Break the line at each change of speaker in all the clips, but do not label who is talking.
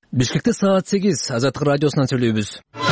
Бишкекте саат 8 Азаттык радиосунан сүйлөйбүз.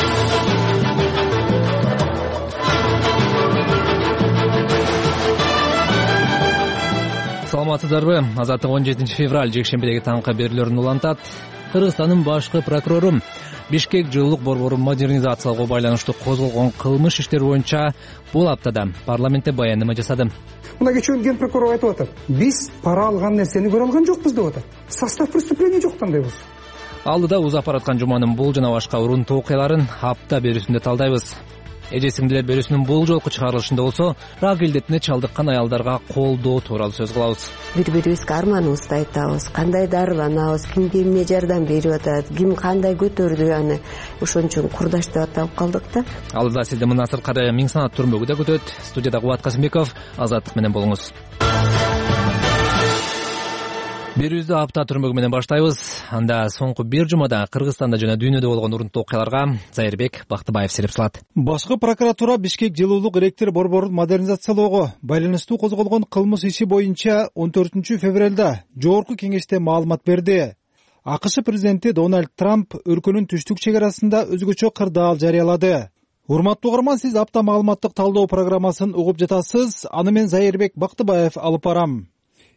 Саламатсыздарбы? Азаттык 17 февраль жекшембидеги таңкы берүүлөрүн улантат. Кыргызстандын башкы прокурору Бишкек жылуулук борборун модернизациялоого байланыштуу козголгон кылмыш иштер боюнча бул аптада парламентте баяндама жасады.
Мына кечээ ген прокурор айтып атат. Биз пара алган нерсени көрө алган жокпуз деп атат. Состав преступления жок кандай болсо.
Алдыда узап бараткан жуманын бул жана башка урунтуу окуяларын апта берүүсүндө талдайбыз. Эже сиңдилер берүүсүнүн бул жолку чыгарылышында болсо, рак илдетине чалдыккан аялдарга колдоо тууралуу сөз кылабыз.
Бири-бирибизге арманыбызды айтабыз, кандай дарыланабыз, ким кимге жардам берип атат, ким кандай көтөрдү, аны ошон үчүн курдаш деп аталып калдык да.
Алдыда сизди мына сырткары миң санат түрмөгү да күтөт. Студияда Кубат Касымбеков, Азаттык менен болуңуз. Берүүбүздү апта түрмөгү менен баштайбыз. Анда соңку бир жумада Кыргызстанда жана дүйнөдө болгон урунтуу окуяларга Зайырбек Бактыбаев сереп салат.
Башкы прокуратура Бишкек жылуулук электр борборун модернизациялоого байланыштуу козголгон кылмыш иши боюнча 14 февралда жогорку кеңеште маалымат берди. АКШ президенти Дональд Трамп өлкөнүн түштүк чек арасында өзгөчө кырдаал жарыялады. Урматтуу угарман, сиз апта маалыматтык талдоо программасын угуп жатасыз. Аны мен Зайырбек Бактыбаев алып барам.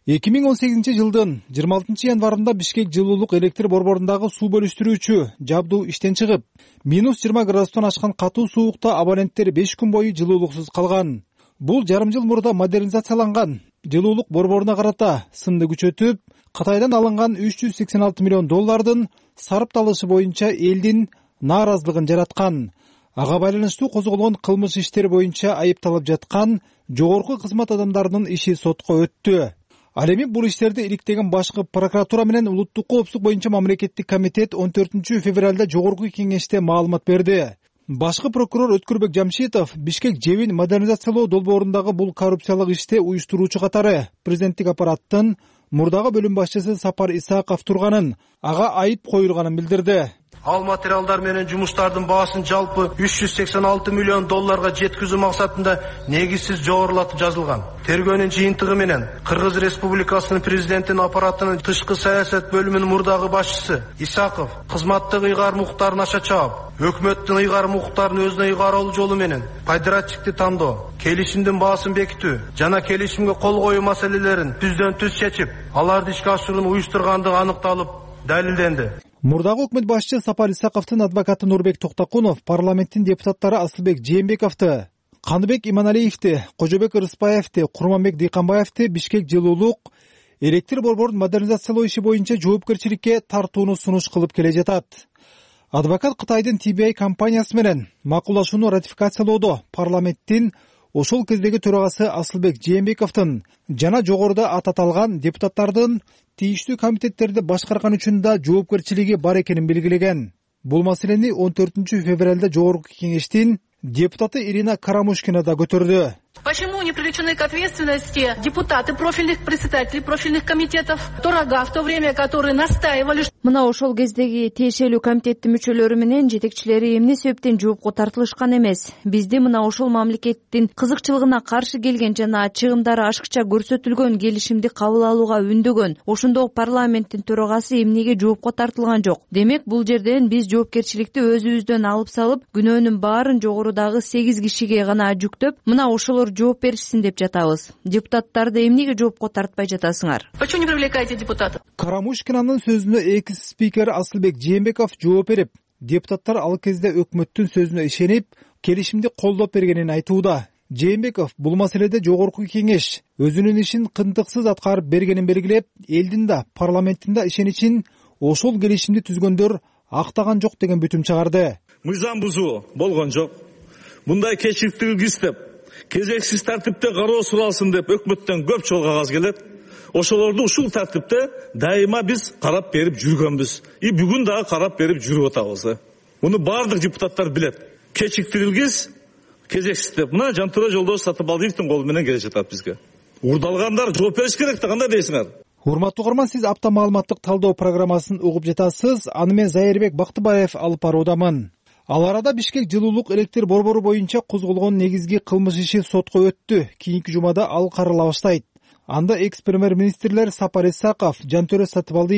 2018 жылдын 26 январында Бишкек жылуулук электр борборундагы суу бөлүштүрүүчү жабдуу иштен чыгып, -20 градустан ашкан катуу суукта абоненттер 5 күн бою жылуулуксуз калган. Бул жарым жыл мурда модернизацияланган жылуулук борборуна карата сынды күчөтүп, Кытайдан алынган $386 миллион сарпталышы боюнча элдин нааразылыгын жараткан. Ага байланыштуу козголгон кылмыш иштер боюнча айыпталып жаткан жогорку кызмат адамдарынын иши сотко өттү. Ал эми бул иштерди иликтеген башкы прокуратура менен улуттук коопсуздук боюнча мамлекеттик комитет 14 февралда жогорку кеңеште маалымат берди. Башкы прокурор Өткүрбек Жамшитов Бишкек жебин модернизациялоо долбоорундагы бул коррупциялык иште уюштуруучу катары президенттик аппараттын мурдагы бөлүм башчысы Сапар Исаков турганын, ага айып коюлганын билдирди.
Ал материалдар менен жумуштардын баасын жалпы $386 миллион жеткизүү максатында негизсиз жогорулатып жазылган. Тергөөнүн жыйынтыгы менен Кыргыз Республикасынын президентинин аппаратынын тышкы саясат бөлүмүнүн мурдагы башчысы Исаков кызматтык ыйгарым укуктарын аша чаап, өкмөттүн ыйгарым укуктарын өзүнө ыйгаралуу жолу менен пайдыратчикти тандоо, келишимдин баасын бекитүү жана келишимге кол коюу маселелерин түздөн түз чечип, аларды ишке ашырууну уюштургандыгы аныкталып, далилденди.
Мурдагы өкмөт башчы Сапар Исаковдун адвокаты Нурбек Токтокунов парламенттин депутаттары Асылбек Жээнбековду, Каныбек Иманалиевди, Кожобек Ырыспаевди, Курманбек Дыйканбаевди Бишкек жылуулук электр борборун модернизациялоо иши боюнча жоопкерчиликке тартууну сунуш кылып келе жатат. Адвокат Кытайдын TBI компаниясы менен макулдашууну ратификациялоодо парламенттин ошол кездеги төрагасы Асылбек Жээнбековдун жана жогоруда аталган депутаттардын тийиштүү комитеттерди башкарган үчүн да жоопкерчилиги бар экенин белгилеген. Бул маселени 14 февралда жогорку кеңештин депутаты Ирина Карамушкина да көтөрдү.
Почему не привлечены к ответственности депутаты профильных председателей профильных комитетов, Торага, в то время, которые настаивали?
Мына ошол кездеги тиешелүү комитеттин мүчөлөрү менен жетекчилери эмне себептен жоопко тартылышкан эмес? Бизди мына ошол мамлекеттин кызыкчылыгына каршы келген жана чыгымдары ашыкча көрсөтүлгөн келишимди кабыл алууга үндөгөн ошондой парламенттин төрагасы эмнеге жоопко тартылган жок? Демек, бул жерден биз жоопкерчиликти өзүбүздөн алып салып, күнөөнүн баарын жогорудагы 8 кишиге гана жүктөп, мына ошолор жооп беришсин деп жатабыз. Депутаттарды эмнеге жоопко тартпай жатасыңар?
Почему не привлекаете депутатов?
Карамушкинанын сөзүнө экс-спикер Асылбек Жээнбеков жооп берип, депутаттар ал кезде өкмөттүн сөзүнө ишенип, келишимди колдоп бергенин айтууда. Жээнбеков бул маселеде жогорку кеңеш өзүнүн ишин кынтыксыз аткарып бергенин белгилеп, элдин да парламенттин да ишеничин ошол келишимди түзгөндөр актаган жок деген бүтүм чыгарды.
Мыйзам бузуу болгон жок. Мындай кечиктик издеп, кезексиз тартипте кароо суралсын деп өкмөттөн көп жол кагаз келет. Ошолорду ушул тартипте дайыма биз карап берип жүргөнбүз. Бүгүн дагы карап берип жүрүп атабыз. Муну бардык депутаттар билет. Кечиктирилгиз, кезексиз деп. Мына Жантура Жолдош Сатыбалдиевдин колу менен келе жатат бизге. Урдалгандар жооп бериш керек да, кандай дейсиңер?
Урматтуу угарман, сиз апта маалыматтык талдоо программасын угуп жатасыз. Аны мен Зайырбек Бактыбаев алып баруудамын. Ал арада Бишкек жылуулук электр борбору боюнча козголгон негизги кылмыш иши сотко өттү. Кийинки жумада ал карала баштайт. Анда экс-премьер-министрлер Сапар Исаков, Жантөре Сатыбалдиев,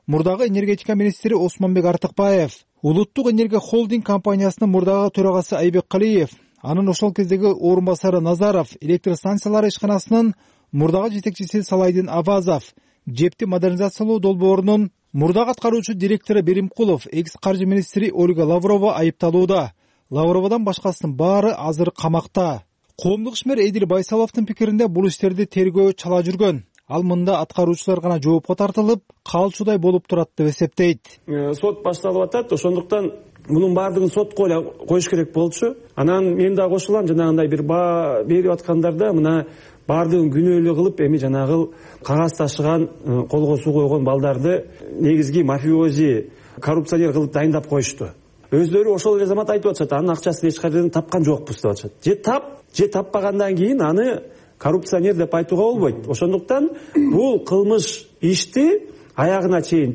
мурдагы энергетика министри Осмонбек Артыкбаев, Улуттук энергия холдинг компаниясынын мурдагы төрагасы Айбек Калиев, анын ошол кездеги орун басары Назаров, электр станциялары ишканасынын мурдагы жетекчиси Салайдин Авазов, жепти модернизациялоо долбоорунун мурдагы аткаруучу директору Беримкулов, экс-каржы министри Ольга Лаврова айыпталууда. Лавровадан башкасынын баары азыр камакта. Коомдук ишмер Эдил Байсаловдун пикиринде бул иштерди тергөө чала жүргөн. Ал мында аткаруучулар гана жоопко тартылып, калчудай болуп турат деп эсептейт.
Сот башталып атат, ошондуктан мунун баардыгын сотко эле коюш керек болчу. Анан мен да кошулам, жанагындай бир баа берип аткандарда мына баардыгын күнөөлүү кылып, эми жанагы кагаз ташыган, колго суу койгон балдарды негизги мафиози, коррупционер кылып дайындап коюшту. Өздөрү ошол эле замат айтып атышат, анын акчасын эч кайдан тапкан жокпуз деп атышат. Же таппагандан кийин аны коррупционер деп айтууга болбойт. Ошондуктан бул кылмыш ишти аягына чейин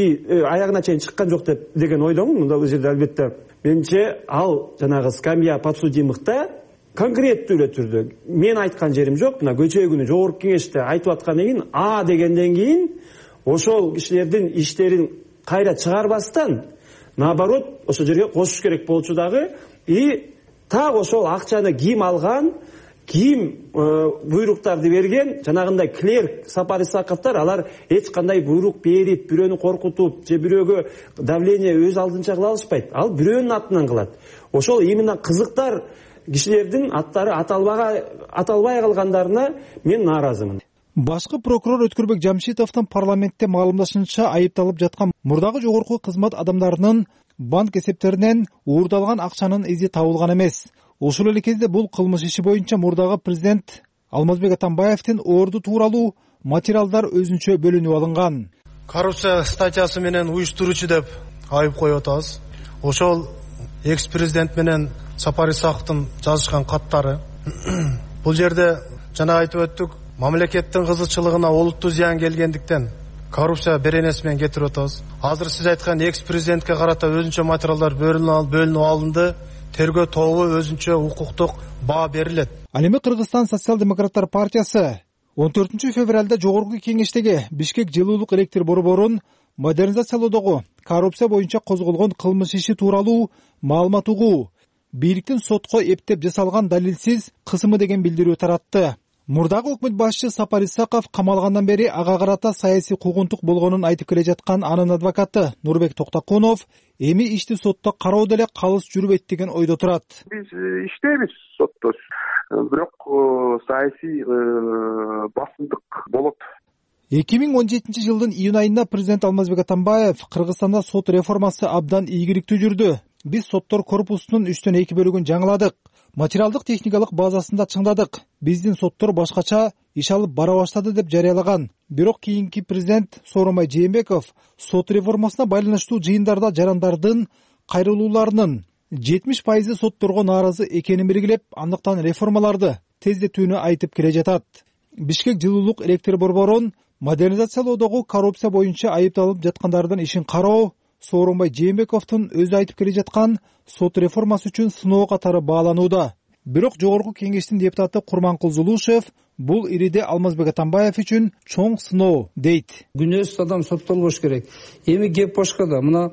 чыккан жок деген ойдомун. Мында бул жерде албетте менимче ал жанагы скамья подсудимыхта конкреттүү эле түрдө мен айткан жерим жок. Мына көчө күнү жогорку кеңеште айтып аткандан кийин А дегенден кийин ошол кишилердин иштерин кайра чыгарбастан наоборот ошол жерге кошуш керек болчу дагы. И так ошол акчаны ким алган, ким буйруктарды берген, жанагындай клерк Сапар Исаковдор, алар эч кандай буйрук берип, бирөөнү коркутуп, же бирөөгө давление өз алдынча кыла алышпайт. Ал бирөөнүн атынан кылат. Ошол именно кызыктар кишилердин аттары аталбай калгандарына мен нааразымын.
Башкы прокурор Өткүрбек Жамшитовдун парламентте маалымдашынча айыпталып жаткан мурдагы жогорку кызмат адамдарынын банк эсептеринен уурдалган акчанын изи табылган эмес. Ошол эле кезде бул кылмыш иши боюнча мурдагы президент Алмазбек Атамбаевдин орду тууралуу материалдар өзүнчө бөлүнүп алынган.
Коррупция статьясы менен уюштуруучу деп айып коюп атабыз. Ошол экс-президент менен Сапар Исаковдун жазышкан каттары. Бул жерде жана айтып өттүк, мамлекеттин кызыкчылыгына олуттуу зыян келгендиктен коррупция беренеси менен кетирип атабыз. Азыр сиз айткан экс-президентке карата өзүнчө материалдар бөлүнүп алынды. Тергөө тобу өзүнчө укуктук баа берилет.
Ал эми Кыргызстан социал-демократтар партиясы 14 февралда жогорку кеңештеги Бишкек жылуулук электр борборун модернизациялоодогу коррупция боюнча козголгон кылмыш иши тууралуу маалымат угуу, бийликтин сотко эптеп жасалган далилсиз кысымы деген билдирүү таратты. Мурдагы өкмөт башчы Сапар Исаков камалгандан бери ага карата саясий куугунтук болгонун айтып келе жаткан анын адвокаты Нурбек Токтокунов эми ишти сотто кароо деле калыс жүрбөйт деген ойдо турат.
Биз иштейбиз сотто, бирок саясий басымдык болот.
2017 жылдын июнь айында президент Алмазбек Атамбаев Кыргызстанда сот реформасы абдан ийгиликтүү жүрдү. Биз соттор корпусунун 3/2 бөлүгүн жаңыладык. Материалдык техникалык базасында чыңдадык. Биздин соттор башкача иш алып бара баштады деп жарыялаган. Бирок кийинки президент Сооронбай Жээнбеков сот реформасына байланыштуу жыйындарда жарандардын кайрылууларынын 70% сотторго нааразы экенин белгилеп, андыктан реформаларды тездетүүнү айтып келе жатат. Бишкек жылуулук электр борборун модернизациялоодогу коррупция боюнча айыпталып жаткандардын ишин кароо Сооронбай Жээнбековдун өзү айтып келе жаткан сот реформасы үчүн сыноо катары бааланууда. Бирок жогорку кеңештин депутаты Курманкул Зулушев бул ириде Алмазбек Атамбаев үчүн чоң сыноо дейт.
Күнөөсүз адам соттолбош керек. Эми кеп башкада, мына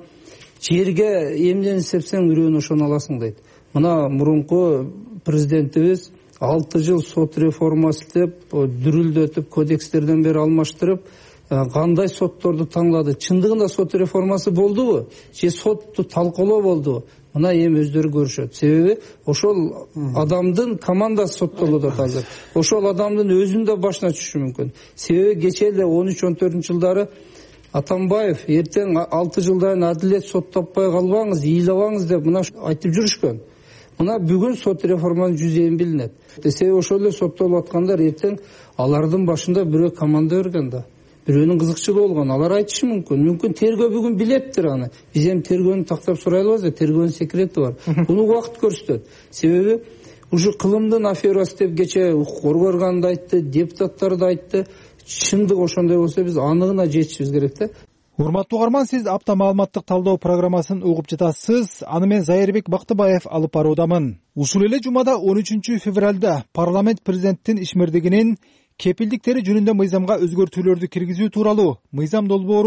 жерге эмнени сепсең үрөөнү ошону аласың дейт. Мына мурунку президентибиз 6 жыл сот реформасы деп дүрүлдөтүп, кодекстерден бери алмаштырып, кандай сотторду таңлады. Чындыгында сот реформасы болдубу? Же сотту талкуулоо болдубу? Мына эми өздөрү көрүшөт. Себеби ошол адамдын командасы соттолууда азыр. Ошол адамдын өзүнүн да башына түшүшү мүмкүн. Себеби кечээ эле 13-14 жылдары Атамбаев эртең 6 жылдан адилет сот таппай калбаңыз, ыйлабаңыз деп мына айтып жүрүшкөн. Мына бүгүн сот реформанын жүзөйүн билинет. Себеби ошол эле соттолуп аткандар эртең алардын башында бирөө команда өргөн да. Бирөөнүн кызыкчылыгы болгон, алар айтышы мүмкүн. Мүмкүн тергөө бүгүн билеттир аны. Биз эми тергөөнү тактап сурайлыбыз, тергөөнүн секрети бар. Буну убакыт көрсөтөт. Себеби ушу кылымдын аферасы деп кечээ укук коргоо органы айтты, депутаттар да айтты. Чындык ошондой болсо биз аныгына жетишибиз керек да.
Урматтуу угарман, сиз апта маалыматтык талдоо программасын угуп жатасыз. Аны мен Зайырбек Бактыбаев алып баруудамын. Ушул эле жумада 13 февралда парламент президенттин ишмердигинин кепилдиктери жөнүндө мыйзамга өзгөртүүлөрдү киргизүү тууралуу мыйзам долбоорун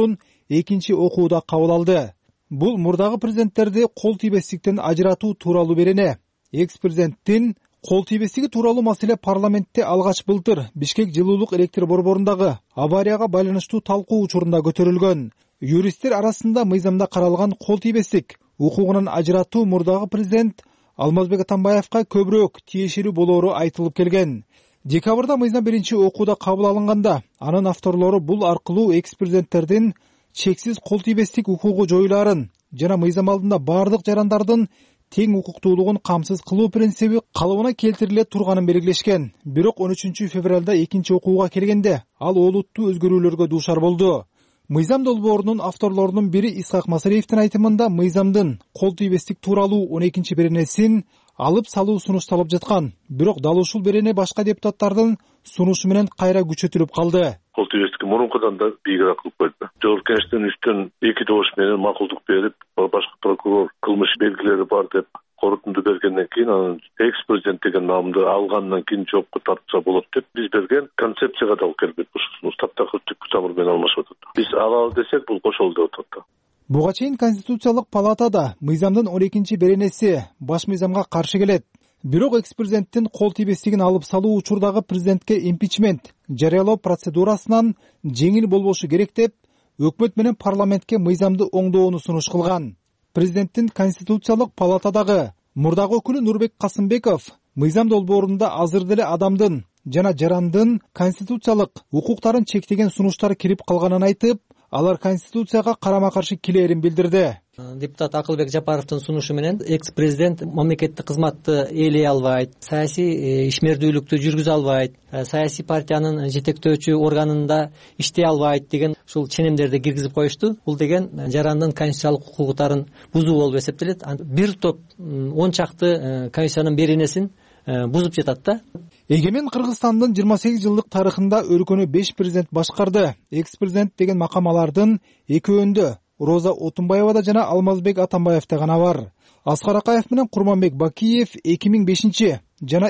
экинчи окууда кабыл алды. Бул мурдагы президенттерди кол тийбестиктен ажыратуу тууралуу берене. Экс-президенттин кол тийбестиги тууралуу маселе парламентте алгач былтыр Бишкек жылуулук электр борборундагы аварияга байланыштуу талкуу учурунда көтөрүлгөн. Юристтер арасында мыйзамда каралган кол тийбестик укугунан ажыратуу мурдагы президент Алмазбек Атамбаевка көбүрөөк тиешелүү болоору айтылып келген. Декабрда мыйзам биринчи окууда кабыл алынганда, анын авторлору бул аркылуу экс-президенттердин чексиз кол тийбестик укугу жоюларын жана мыйзам алдында бардык жарандардын тең укуктуулугун камсыз кылуу принциби калыбына келтириле турганын белгилешкен. Бирок 13 февралда экинчи окууга келгенде ал олуттуу өзгөрүүлөргө дуушар болду. Мыйзам долбоорунун авторлорунун бири Исхак Масариевдин айтымында мыйзамдын кол тийбестик тууралуу 12 беренесин алып салуу сунушталып жаткан. Бирок дал ушул берене башка депутаттардын сунушу менен кайра күчөтүлүп калды.
Кол тийбестикке мурункудан да бийигирээк кылып койду. Жогорку Кеңештин үстүн 2 добуш менен макулдук берип, башкы прокурор кылмыш белгилери бар деп корутунду бергенден кийин анын экс-президент деген намды алгандан кийин жоопко тартса болот деп биз берген концепцияга да алып келбейт. Ушул таптакыр түпкү тамыр менен алмашып атат. Биз алалы десек бул кошолду деп атат.
Буга чейин Конституциялык палатада мыйзамдын 12 беренеси баш мыйзамга каршы келет. Бирок экс-президенттин кол тийбестигин алып салуу учурдагы президентке импичмент жарыялоо процедурасынан жеңил болбошу керек деп өкмөт менен парламентке мыйзамды оңдоону сунуш кылган. Президенттин Конституциялык палатадагы мурдагы өкүлү Нурбек Касымбеков мыйзам долбоорунда азыр деле адамдын жана жарандын конституциялык укуктарын чектеген сунуштар кирип калганын айтып, алар Конституцияга карама-каршы келээрин билдирди.
Депутат Акылбек Жапаровдун сунушу менен экс-президент мамлекеттик кызматты ээлей албайт, саясий ишмердүүлүктү жүргүзө албайт, саясий партиянын жетектөөчү органында иштей албайт деген ушул ченемдерди киргизип коюшту. Бул деген жарандын конституциялык укуктарын бузуу болуп эсептелет. Бир топ 10 чакты конституциянын беренесин бузуп жатат да.
Эгемен Кыргызстандын 28 жылдык тарыхында өлкөнү 5 президент башкарды. Экс-президент деген макамалардын экөөндө Роза Отунбаевада жана Алмазбек Атамбаевда гана бар. Аскар Акаев менен Курманбек Бакиев 2005 жана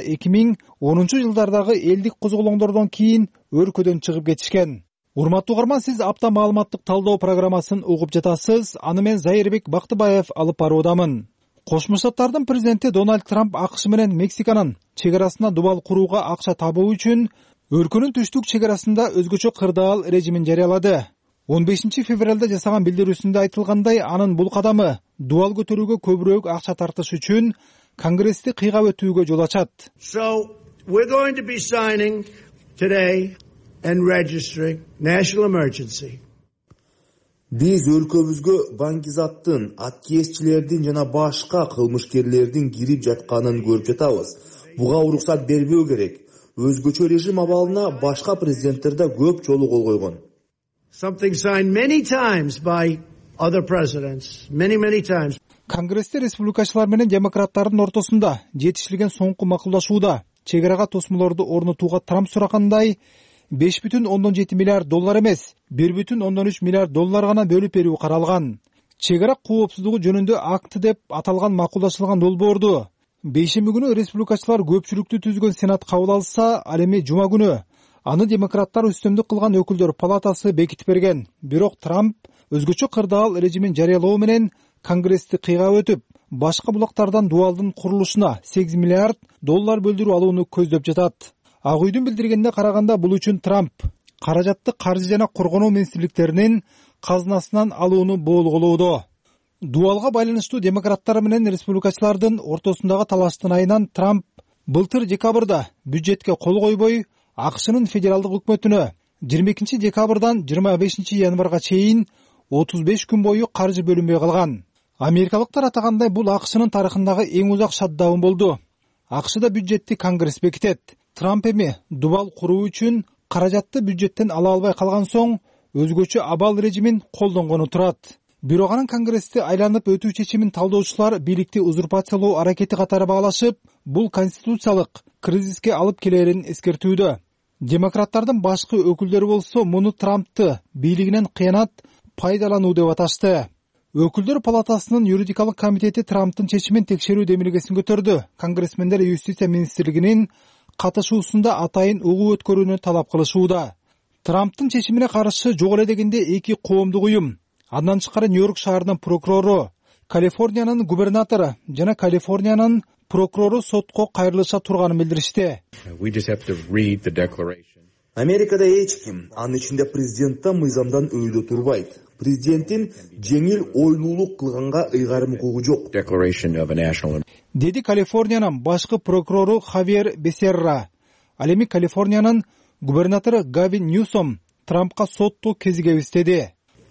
2010 жылдардагы элдик козголоңдордон кийин өлкөдөн чыгып кетишкен. Урматтуу угарман, сиз апта маалыматтык талдоо программасын угуп жатасыз. Аны мен Зайырбек Бактыбаев алып баруудамын. Кошмо Штаттардын президенти Дональд Трамп АКШ менен Мексиканын чек арасына дубал курууга акча табуу үчүн өлкөнүн түштүк чек арасында өзгөчө кырдаал режимин жарыялады. 15 февралда жасаган билдирүүсүндө айтылгандай, анын бул кадамы дубал көтөрүүгө көбүрөөк акча тартыш үчүн Конгрессти кыйгап өтүүгө жол ачат.
So we're going to be signing today and registering national emergency.
Биз өлкөбүзгө баңгизаттын, аткезчилердин жана башка кылмышкерлердин кирип жатканын көрүп жатабыз. Буга уруксат бербөө керек. Өзгөчө режим абалына башка президенттер да көп жолу кол койгон.
Something signed many times by other presidents, many times.
Конгрессте республикачылар менен демократтардын ортосунда жетишилген соңку макулдашууда чек арага тосмолорду орнотууга Трамп сурагандай $5,7 миллиард эмес, $1,3 миллиард гана бөлүп берүү каралган. Чек ара коопсуздугу жөнүндө акт деп аталган макулдашылган долбоорду бейшемби күнү республикачылар көпчүлүктү түзгөн Сенат кабыл алса, ал эми жума күнү аны демократтар үстөмдүк кылган өкүлдөр палатасы бекитип берген. Бирок Трамп өзгөчө кырдаал режимин жарыялоо менен Конгрессти кыйгап өтүп, башка булактардан дубалдын курулушуна $8 миллиард бөлдүрүп алууну көздөп жатат. Ак үйдүн билдиргенине караганда, бул үчүн Трамп каражатты каржы жана коргонуу министрликтеринин казынасынан алууну боолголоодо. Дубалга байланыштуу демократтар менен республикачылардын ортосундагы талаштын айынан Трамп былтыр декабрда бюджетке кол койбой, АКШнын федералдык өкмөтүнө 22 декабрдан 25 январга чейин 35 күн бою каржы бөлүнбөй калган. Америкалыктар атагандай бул АКШнын тарыхындагы эң узак шатдаун болду. АКШда бюджетти Конгресс бекитет. Трамп эми дубал куруу үчүн каражатты бюджеттен ала албай калган соң өзгөчө абал режимин колдонгону турат. Бирок анын Конгрессти айланып өтүү чечимин талдоочулар бийликти узурпациялоо аракети катары баалашып, бул конституциялык кризиске алып келерин эскертүүдө. Демократтардын башкы өкүлдөрү болсо муну Трампты бийлигинен кыянат пайдалануу деп аташты. Өкүлдөр палатасынын юридикалык комитети Трамптын чечимин текшерүү демилгесин көтөрдү. Конгрессмендер юстиция министрлигинин катышуусунда атайын угуу өткөрүүнү талап кылышууда. Трамптын чечимине каршы жок эле дегенде эки коомдук уюм Андан тышкары Нью-Йорк шаарынын прокурору, Калифорниянын губернатору жана Калифорниянын прокурору сотко кайрылыша турганын билдиришти.
Америкада эч ким, анын ичинде президент да мыйзамдан өйдө турбайт. Президенттин жеңил ойлуулук кылганга ыйгарым укугу жок.
Деди Калифорниянын башкы прокурору Хавьер Бесерра. Ал эми Калифорниянын губернатору Гавин Ньюсом Трампка сотту кезигебиздеди.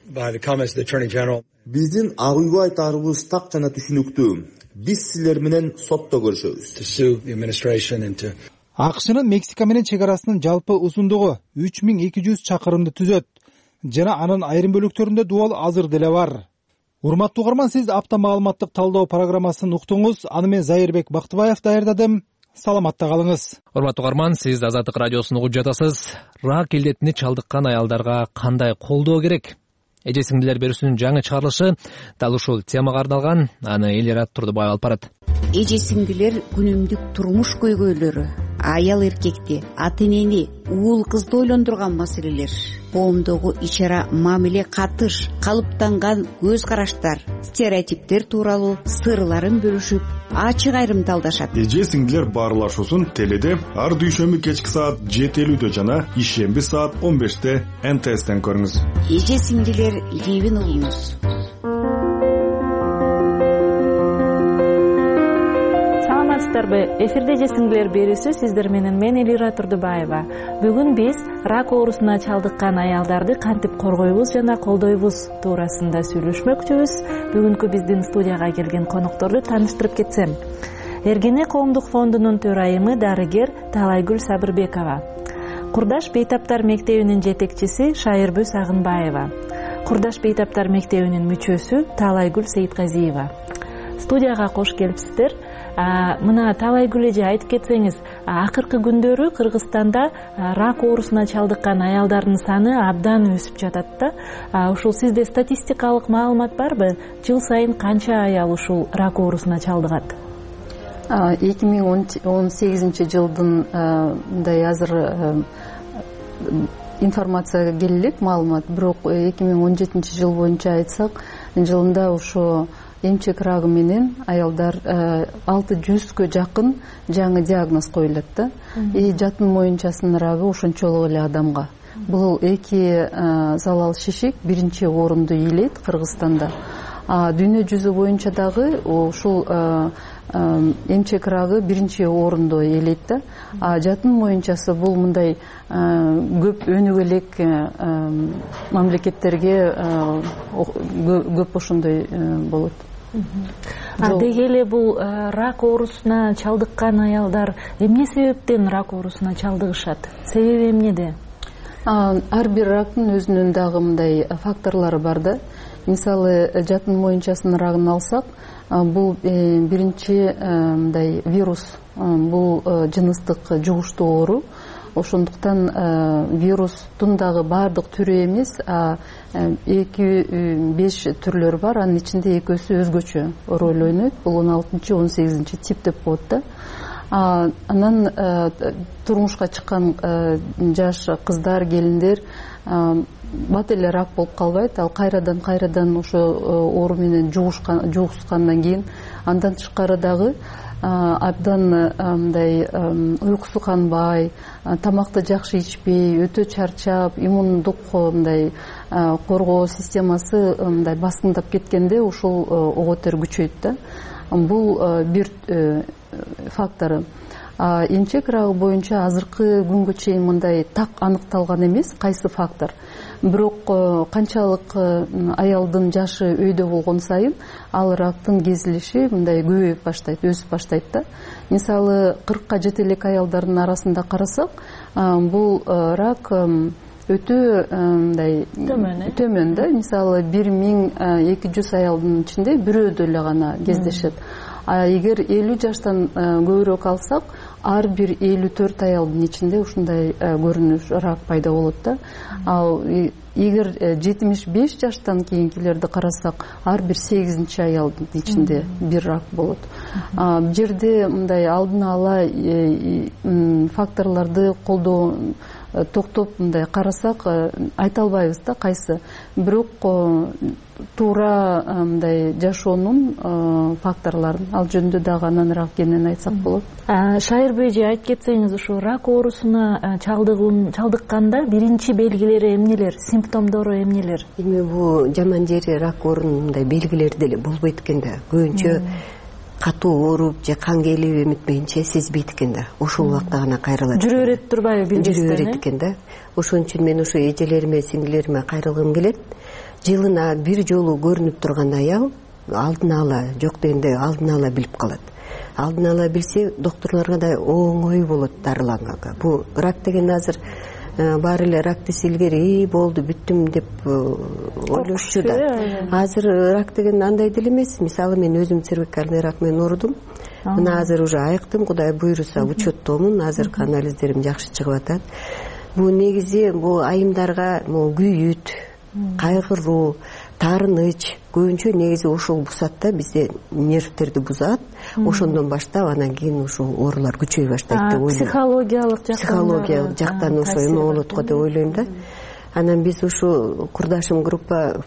Биздин ак үйгө айтарыбыз так жана түшүнүктүү. Биз силер менен сотто көрүшөбүз.
АКШнын Мексика менен чек арасынын жалпы узундугу 3200 чакырымды түзөт жана анын айрым бөлүктөрүндө дубал азыр деле бар. Урматтуу угарман, сиз апта маалыматтык талдоо программасын уктуңуз. Аны мен Зайырбек Бактыбаев даярдадым. Саламатта калыңыз.
Урматтуу угарман, сиз Азаттык радиосун угуп жатасыз. Рак илдетини чалдыккан аялдарга кандай колдоо керек? Эже сиңдилер берүүсүнүн жаңы чыгарылышы дал ушул темага арналган. Аны Элират Турдубаев алып барат.
Эже сиңдилер күнүмдүк турмуш көйгөйлөрү, аял эркекти, ата энени, уул кызды ойлондурган маселелер, коомдогу ич-ара мамиле катыш, калыптанган көз караштар, стереотиптер тууралуу сырларын бөлүшүп, ачык айрымдалдашат.
Эже сиңдилер баарлашуусун теледе ар дүйшөмбү кечки саат 7:50 жана ишемби саат 15 МТСтен көрүңүз.
Эже сиңдилер Ливин улунуз.
Эфирде эже сиңдилер берүүсү сиздер менен мен Элира Турдубаева. Бүгүн биз рак оорусуна чалдыккан аялдарды кантип коргойбуз жана колдойбуз туурасында сүйлөшмөкчүбүз. Бүгүнкү биздин студияга келген конокторду тааныштырып кетсем. Эргене коомдук фондунун төрайымы дарыгер Талайгүл Сабырбекова. Курдаш бейтаптар мектебинин жетекчиси Шайырбү Сагынбаева. Курдаш бейтаптар мектебинин мүчөсү Талайгүл Сейитказиева. Студияга кош келипсиздер. Мына Талайгүл эже айтып кетсеңиз, акыркы күндөрү Кыргызстанда рак оорусуна чалдыккан аялдардын саны абдан өсүп жатат да. Ушул сизде статистикалык маалымат барбы? Жыл сайын канча аял ушул рак оорусуна чалдыгат?
2018 жылдын мындай азыр информацияга келе элек маалымат, бирок 2017 жыл боюнча айтсак, жылында ушу эмчек рагы менен аялдар 600гө жакын жаңы диагноз коюлат да. Жатын моюнчасынын рагы ошончолук эле адамга. Бул эки залал шишик биринчи орунду ээлейт Кыргызстанда. Дүйнө жүзү боюнча дагы ушул эмчек рагы биринчи орунду ээлейт да. Жатын моюнчасы бул мындай көп өнүгө элек мамлекеттерге көп ошондой болот.
Деги эле бул рак оорусуна чалдыккан аялдар эмне себептен рак оорусуна чалдыгышат? Себеби эмнеде?
Ар бир рактын өзүнүн дагы мындай факторлору бар да. Мисалы, жатын моюнчасынын рагын алсак, бул биринчи мындай вирус, бул жыныстык жугуштуу оору. Ошондуктан вирустун дагы баардык түрү эмес, 2-5 түрлөрү бар, анын ичинде экөөсү өзгөчө роль ойнойт. Бул 16-18 тип деп коет да. Анан турмушка чыккан жаш кыздар, келиндер бат эле рак болуп калбайт, ал кайрадан ошо оору менен жугушкандан кийин андан тышкары дагы абдан мындай уйкусу канбай, тамакты жакшы ичпей, өтө чарчап, иммундук мындай коргоо системасы мындай баскындап кеткенде ушул ого тер күчөйт да. Бул бир фактору. Эмчек рагы боюнча азыркы күнгө чейин мындай так аныкталган эмес кайсы фактор. Бирок канчалык аялдын жашы өйдө болгон сайын ал рактын кезилиши мындай көбөйүп баштайт, өсүп баштайт да. Мисалы 40-ка жете элек аялдардын арасында карасак, бул рак өтө мындай төмөн да. Мисалы 1200 аялдын ичинде бирөөдө эле гана кездешет. Эгер 50 жаштан көбүрөөк алсак, ар бир 54 аялдын ичинде ушундай көрүнүш рак пайда болот да. Ал эгер 75 жаштан кийинкилерди карасак ар бир 8 аялдын ичинде бир рак болот. Бул жерде мындай алдын ала факторлорду колдоо токтоп мындай карасак айта албайбыз да кайсы. Бирок туура мындай жашоонун факторлорун ал жөнүндө дагы ананыраак кенен айтсак болот.
Шайырбек эже айтып кетсеңиз, ушу рак оорусуна чалдыкканда биринчи белгилери эмнелер, симптомдору эмнелер?
Эми бул жаман жери рак оорунун мындай белгилери деле болбойт экен да. Көбүнчө катуу ооруп же кан келип эметмейинче сезбейт экен да. Ошол убакта гана кайрылат.
Жүрө берет турбайбы билбестен?
Жүрө берет экен да. Ошон үчүн мен ушу эжелериме, сиңдилериме кайрылгым келет. Жылына бир жолу көрүнүп турган аял алдын ала, жок дегенде алдын ала билип калат. Алдын ала билсе, докторлорго да оңой болот дарыланганга. Бул рак деген азыр баары эле рак десе илгери болду, бүттүм деп ойлошчу да. Азыр рак деген андай деле эмес. Мисалы мен өзүм цервикальный рак менен оорудум. Мына азыр уже айыктым, Кудай буйруса учеттомун. Азыркы анализдерим жакшы чыгып атат. Бул негизи бул айымдарга күйүт, кайгыруу, таарыныч көбүнчө негизи ошол бузат да, бизде нервтерди бузат. Ошондон баштап анан кийин ушул оорулар күчөй баштайт деп ойлойм. Психологиялык жактан ошо эме болот го деп ойлойм да. Анан биз ушу курдашым группа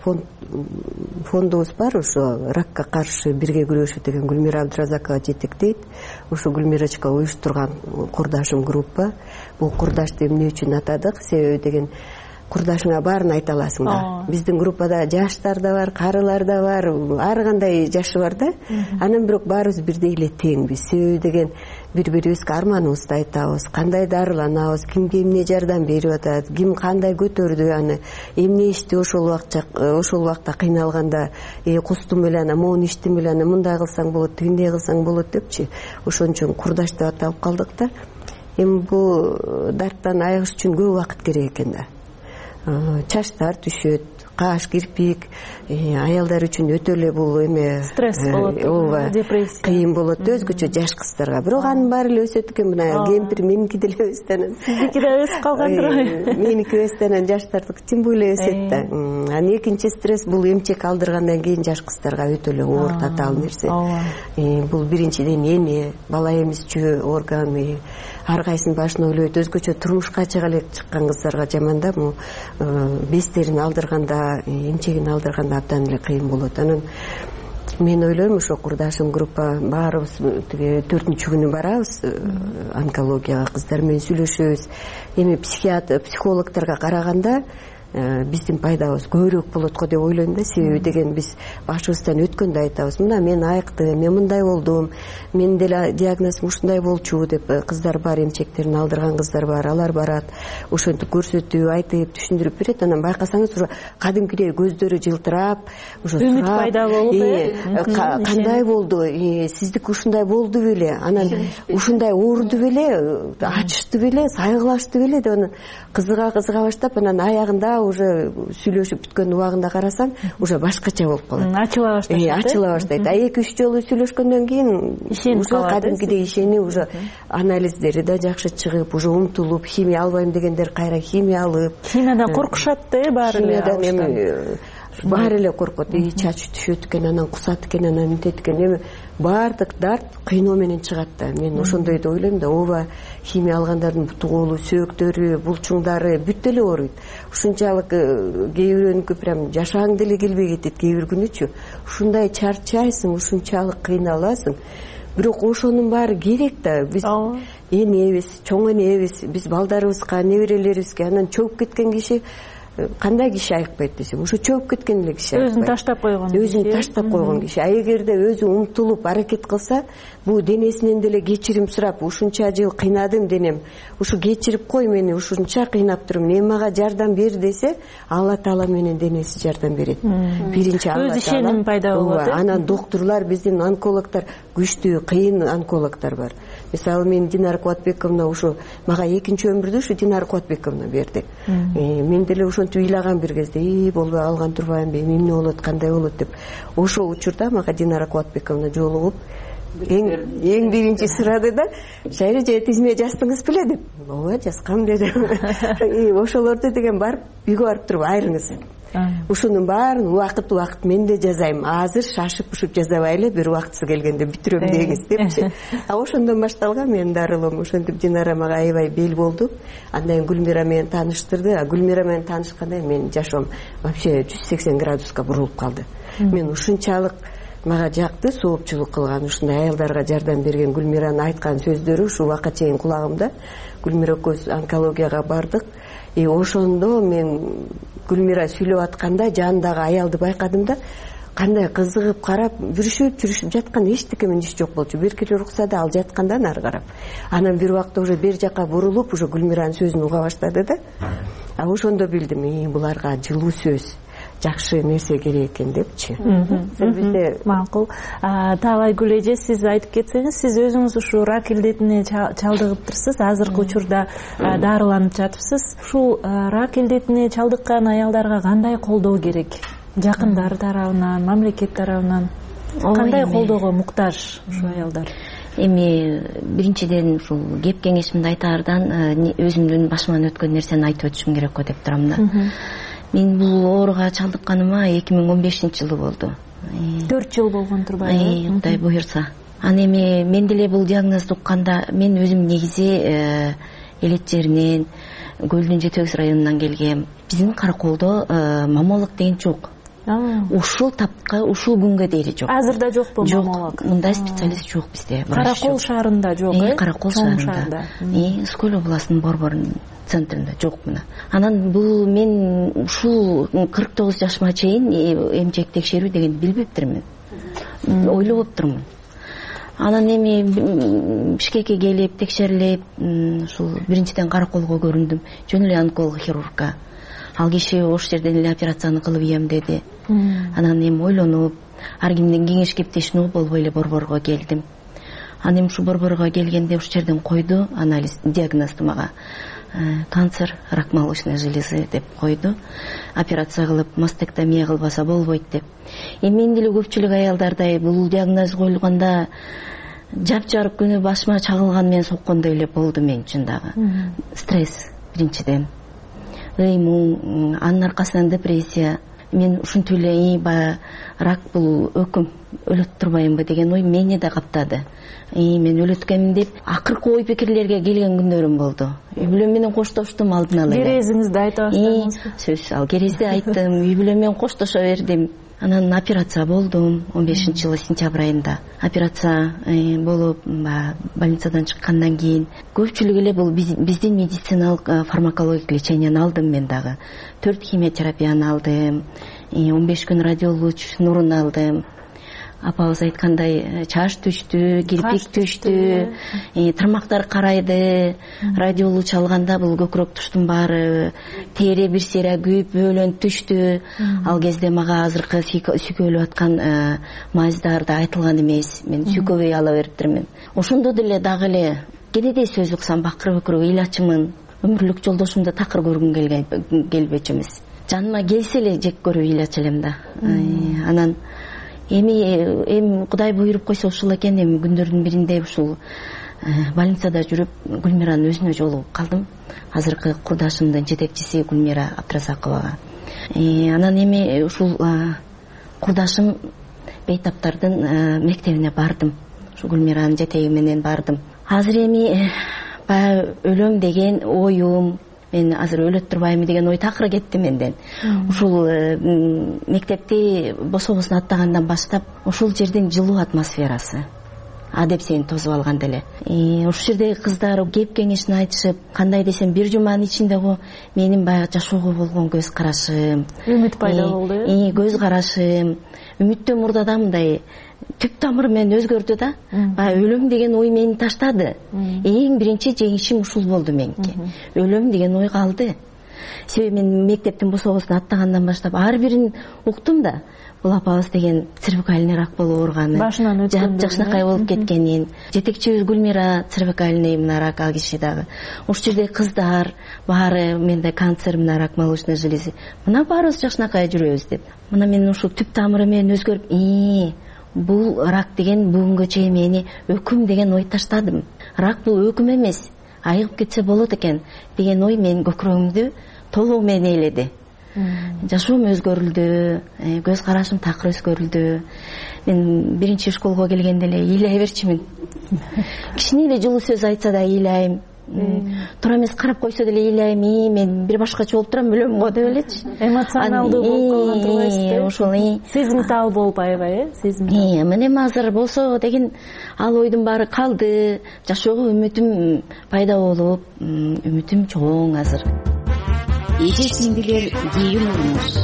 фондубуз бар, ошо ракка каршы бирге күрөшүү деген Гүлмира Абдыразакова жетектейт. Ушу Гүлмирочка уюштурган курдашым группа. Бул курдашты эмне үчүн атадык? Себеби деген курдашыңа баарын айта аласың да. Биздин группада жаштар да бар, карылар да бар, ар кандай жашы бар да. Анан бирок баарыбыз бирдей эле теңбиз. Себеби деген бири-бирибизге арманыбызды айтабыз, кандай дарыланабыз, кимге эмне жардам берип атат, ким кандай көтөрдү, аны эмне ичти ошол убакта кыйналганда, кустум беле, могун иштим беле, мындай кылсаң болот, тигиндей кылсаң болот депчи. Ошон үчүн курдаш деп аталып калдык да. Эми бул дарттан айыгыш үчүн көп убакыт керек экен да. Чачтар түшөт, каш, кирпик, аялдар үчүн өтө эле бул эме
стресс болот, депрессия
кыйын болот өзгөчө жаш кыздарга. Бирок анын баары эле өсөт экен, мына кемпир меники деле өстөнөн.
Сиздики да өсүп калган турбайбы?
Меники өстөнөн жаштардыкы тим более өсөт да. Анан экинчи стресс бул эмчек алдыргандан кийин жаш кыздарга өтө эле оор татаал нерсе. Бул биринчиден эне, бала эмизчү орган, ар кайсынын башын ойлойт. Өзгөчө турмушка чыга элек чыккан кыздарга жаман да, бестерин алдырганда, эмчегин алдырганда абдан эле кыйын болот. Анан мен ойлойм, ошо курдашым группа баарыбыз тиги 4-күнү барабыз онкологияга, кыздар менен сүйлөшөбүз. Эми психологторго караганда биздин пайдабыз көбүрөөк болот го деп ойлойм да. Себеби деген биз башыбыздан өткөндө айтабыз, мына мен айыктым, мен мындай болдум, мен деле диагнозум ушундай болчу деп. Кыздар бар, эмчектерин алдырган кыздар бар, алар барат, ошентип көрсөтүп, айтып, түшүндүрүп берет. Анан байкасаңыз уже кадимкидей көздөрү жылтырап, уже
үмүт пайда болуп,
кандай болду, сиздики ушундай болду беле, анан ушундай ооруду беле, ачышты беле, сайгылашты беле деп анан кызыга баштап, анан аягында уже сүйлөшүп бүткөн убагында карасаң, уже башкача болуп калат. Ачыла баштайт. 2-3 жолу сүйлөшкөндөн кийин уже кадимкидей ишени, уже анализдери да жакшы чыгып, уже умтулуп, химия албайм дегендер кайра химия алып.
Химиядан коркушат да баары эле.
Химиядан баары эле коркот. Чачы түшөт экен, анан кусат экен, анан мынтет экен. Эми баардык дарт кыйноо менен чыгат да. Мен ошондой деп ойлойм да. Ооба химия алгандардын буту колу, сөөктөрү, булчуңдары бүт эле ооруйт. Ушунчалык кээ бирөөнүкү прям жашаң деле келбей кетет кээ бир күнүчү. Ушундай чарчайсың, ушунчалык кыйналасың. Бирок ошонун баары керек да. Биз энебиз, чоң энебиз, биз балдарыбызга, неберелерибизге анан чөгүп кеткен киши кандай киши айыкпайт десем, ошо чөгүп кеткен эле киши айыкпайт.
Өзүн таштап койгон.
Өзүн таштап койгон киши. Эгерде өзү умтулуп аракет кылса, бул денесинен деле кечирим сурап, ушунча жыл кыйнадым денем, ушу кечирип кой, мени ушунча кыйнап турмун, эми мага жардам бер десе, Алла Таала менен денеси жардам берет. Биринчи Алла Таала.
Өз ишеним пайда болот.
Анан доктурлар, биздин онкологдор күчтүү, кыйын онкологдор бар. Мисалы мен Динара Кубатбековна ушу мага экинчи өмүрдү ушу Динара Кубатбековна берди. Мен деле ошентип ыйлаган бир кезде, болбой алган турбаймынбы, эмне болот, кандай болот деп. Ошол учурда мага Динара Кубатбековна жолугуп, эң биринчи сурады да Шайра же тизме жаздыңыз беле деп. Ооба жазгам дедим. Ошолорду деген барып үйгө барып туруп айрыңыз. Ушунун баарын убакыт мен да жазайм. Азыр шашып ушуп жазабай эле бир убактысы келгенде бүтүрөм деңиз депчи. Ошондон башталган менин дарылоом. Ошентип Динара мага аябай бел болду. Андан кийин Гүлмира менен тааныштырды. Гүлмира менен таанышканда менин жашоом вообще 180 градуска бурулуп калды. Мен ушунчалык мага жакты соопчулук кылган, ушундай аялдарга жардам берген Гүлмиранын айткан сөздөрү ушул убакка чейин кулагымда. Гүлмира экөөбүз онкологияга бардык. Ошондо мен Гүлмира сүйлөп атканда жанындагы аялды байкадым да, кандай кызыгып карап жүрүшүп жаткан эчтекемен иш жок болчу. Беркелер уксада ал жатканда нары карап. Анан бир убакта уже бер жака бурулуп, уже Гүлмиранын сөзүн уга баштады да. Ошондо билдим, буларга жылуу сөз, жакшы нерсе керек экен депчи.
Макул. Таалайгүл эже, сиз айтып кетсеңиз, сиз өзүңүз ушу рак илдетине чалдыгыптырсыз, азыркы учурда дарыланып жатыпсыз. Ушул рак илдетине чалдыккан аялдарга кандай колдоо керек? Жакындар тарабынан, мамлекет тарабынан кандай колdoого муктаж ушул аялдар?
Эми биринчиден ушул кеп кеңешимди айтаардан өзүмдүн башыман өткөн нерсени айтып өтүшүм керек го деп турам да. Мен бул ооруга чалдыкканыма 2015-жылы болду.
4 жыл болгон турбайбы?
Кудай буйрса. Аны эми мен деле бул диагнозду укканда мен өзүм негизи Элет жеринен, Көлдүн Жетегиз районунан келгем. Биздин Караколдо маммолог деген жок. Ушул тапка, ушул күнгө дейли жок.
Азырда жокпу маммолог?
Жок, мындай специалист жок бизде.
Каракол шаарында жок,
Каракол шаарында. Скөл областынын Борбор центринде жок мына. Анан бул мен ушул 49 жашыма чейин эмчек текшерүү деген билбептирмин. Ойлоп турмун. Анан эми Бишкекке келип текшерилип, ушул биринчиден Караколго көрүндүм. Жөн эле онколог хирургка. Ал киши ош жерден эле операцияны кылып ийем деди. Анан эми ойлонуп, ар кимден кеңеш кептешип болбой эле Борборго келдим. Анан эми ушу Борборго келгенде ушу жерден койду анализ, диагнозду мага. Канцер, рак молочной железы деп койду. Операция кылып, мастектомия кылбаса болбойт деп. Мен деле көпчүлүк аялдардай бул диагноз коюлганда жапжарык күнү башыма чагылган менен соккондой эле болду мен үчүн дагы. Стресс биринчиден. Анын аркасынан депрессия. Мен ушинтип эле баягы рак бул өкүм, өлөт турбайымбы деген ой мени да каптады. Мен өлөткөмүн деп акыркы ой пикирлерге келген күндөрүм болду. Үй бүлөм менен коштоштум алдын ала.
Керезиңизди айтып аттыңызбы?
Сөз ал керезди айттым, үй бүлөм менен коштошо бердим. Анан операция болдум 15-жылы сентябрь айында. Операция болуп, больницадан чыккандан кийин көпчүлүк эле бул биздин медициналык фармакологик леченияны алдым мен дагы. 4 химиотерапияны алдым, 15 күн радиолуч нурун алдым. Апабыз айткандай чаш түштү, кирпик түштү, тырмактар карайды, радиолуч алганда бул көкүрөк туштун баары тери бир сера күйүп өлөн түштү. Ал кезде мага азыркы сүйкөлүп аткан маздарда айтылган эмес. Мен сүйкөбөй ала бериптирмин. Ошондо деле дагы эле кенедей сөз уксам бакырып өкүрүп ыйлачымын. Өмүрлүк жолдошумду такыр көргүм келбечү эмес. Жаныма келсе эле жек көрүп ыйлачу элем да. Анан эми Кудай буйруп койсо ушул экен. Эми күндөрдүн биринде ушул больницада жүрүп Гүлмиранын өзүнө жолугуп калдым. Азыркы курдашымдын жетекчиси Гүлмира Абдразаковага. Анан эми ушул курдашым Бейтаптардын мектебине бардым. Ушу Гүлмиранын жетеги менен бардым. Азыр эми баягы өлөм деген оюм, мен азыр өлөт турбаймы деген ой такыр кетти менден. Ушул мектепти бособосун аттагандан баштап ушул жердин жылуу атмосферасы адепсени тосуп алган деле. Ушул жердеги кыздар кеп кеңешин айтышып, кандай десем, бир жуманын ичинде менин баягы жашоого болгон көз карашым,
үмүт пайда болду.
Көз карашым, үмүттөө мурдада мындай түп тамыры менен өзгөрдү да. Баягы өлөм деген ой мени таштады. Эң биринчи жеңишим ушул болду меники. Өлөм деген ой калды. Себеби мен мектептин бособосун аттагандан баштап ар бирин уктум да. Бул апабыз деген цервикальный рак болуп ооруганын, жакшынакай болуп кеткенин, жетекчибиз Гүлмира цервикальный мына рак ал киши дагы. Ушул жерде кыздар баары менде канцер, мына рак молочной железы. Мына баарыбыз жакшынакай жүрөбүз деп. Мына мен ушул түп тамыры менен өзгөрүп, бул рак деген бүгүнгө чейин мени өкүм деген ой таштадым. Рак бул өкүм эмес, айыгып кетсе болот экен деген ой менин көкүрөгүмдү толугу менен ээледи. Жашоом өзгөрүлдү, көз карашым такыр өзгөрүлдү. Мен биринчи школго келгенде эле ыйлай берчимин. Кичине эле жылуу сөз айтса да ыйлайм. Тура эмес карап койсо деле ыйлайм. Мен бир башкача болуп турам, өлөм го деп элечи.
Эмоционалдуу болуп калган турбайсызбы?
Ошол
сезимтал болуп аябай,
сезимтал. Мен эми азыр болсо деген ал ойдун баары калды. Жашоого үмүтүм пайда болуп, үмүтүм чоң азыр.
Эже сиңдилер, кийин уруңуз.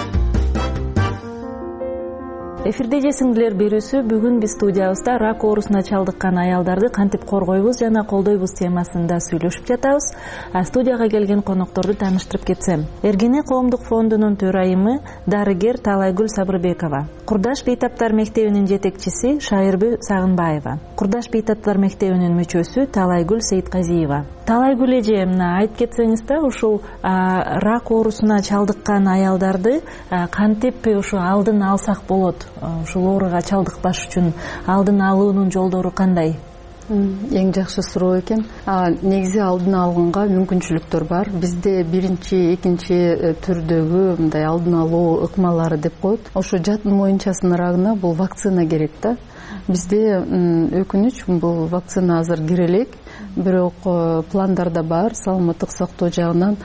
Эфирде эже сиңдилер берүүсү бүгүн биз студиябызда рак оорусуна чалдыккан аялдарды кантип коргойбуз жана колдойбуз темасында сүйлөшүп жатабыз. Студияга келген конокторду тааныштырып кетсем. Эргене коомдук фондунун төрайымы дарыгер Талайгүл Сабырбекова, Курдаш бейтаптар мектебинин жетекчиси Шайырбү Сагынбаева, Курдаш бейтаптар мектебинин мүчөсү Талайгүл Сейитказиева. Талайгүл эже, мына айтып кетсеңиз да, ушул рак оорусуна чалдыккан аялдарды кантип ушу алдын алсак болот? Ушул ооруга чалдыкпаш үчүн алдын алуунун жолдору кандай?
Эң жакшы суроо экен. Негизи алдын алганга мүмкүнчүлүктөр бар. Бизде биринчи, экинчи түрдөгү мындай алдын алуу ыкмалары деп коет. Ошо жатын моюнчасынын рагына бул вакцина керек да. Бизде өкүнүч, бул вакцина азыр кире элек, бирок пландарда бар, саламаттык сактоо жагынан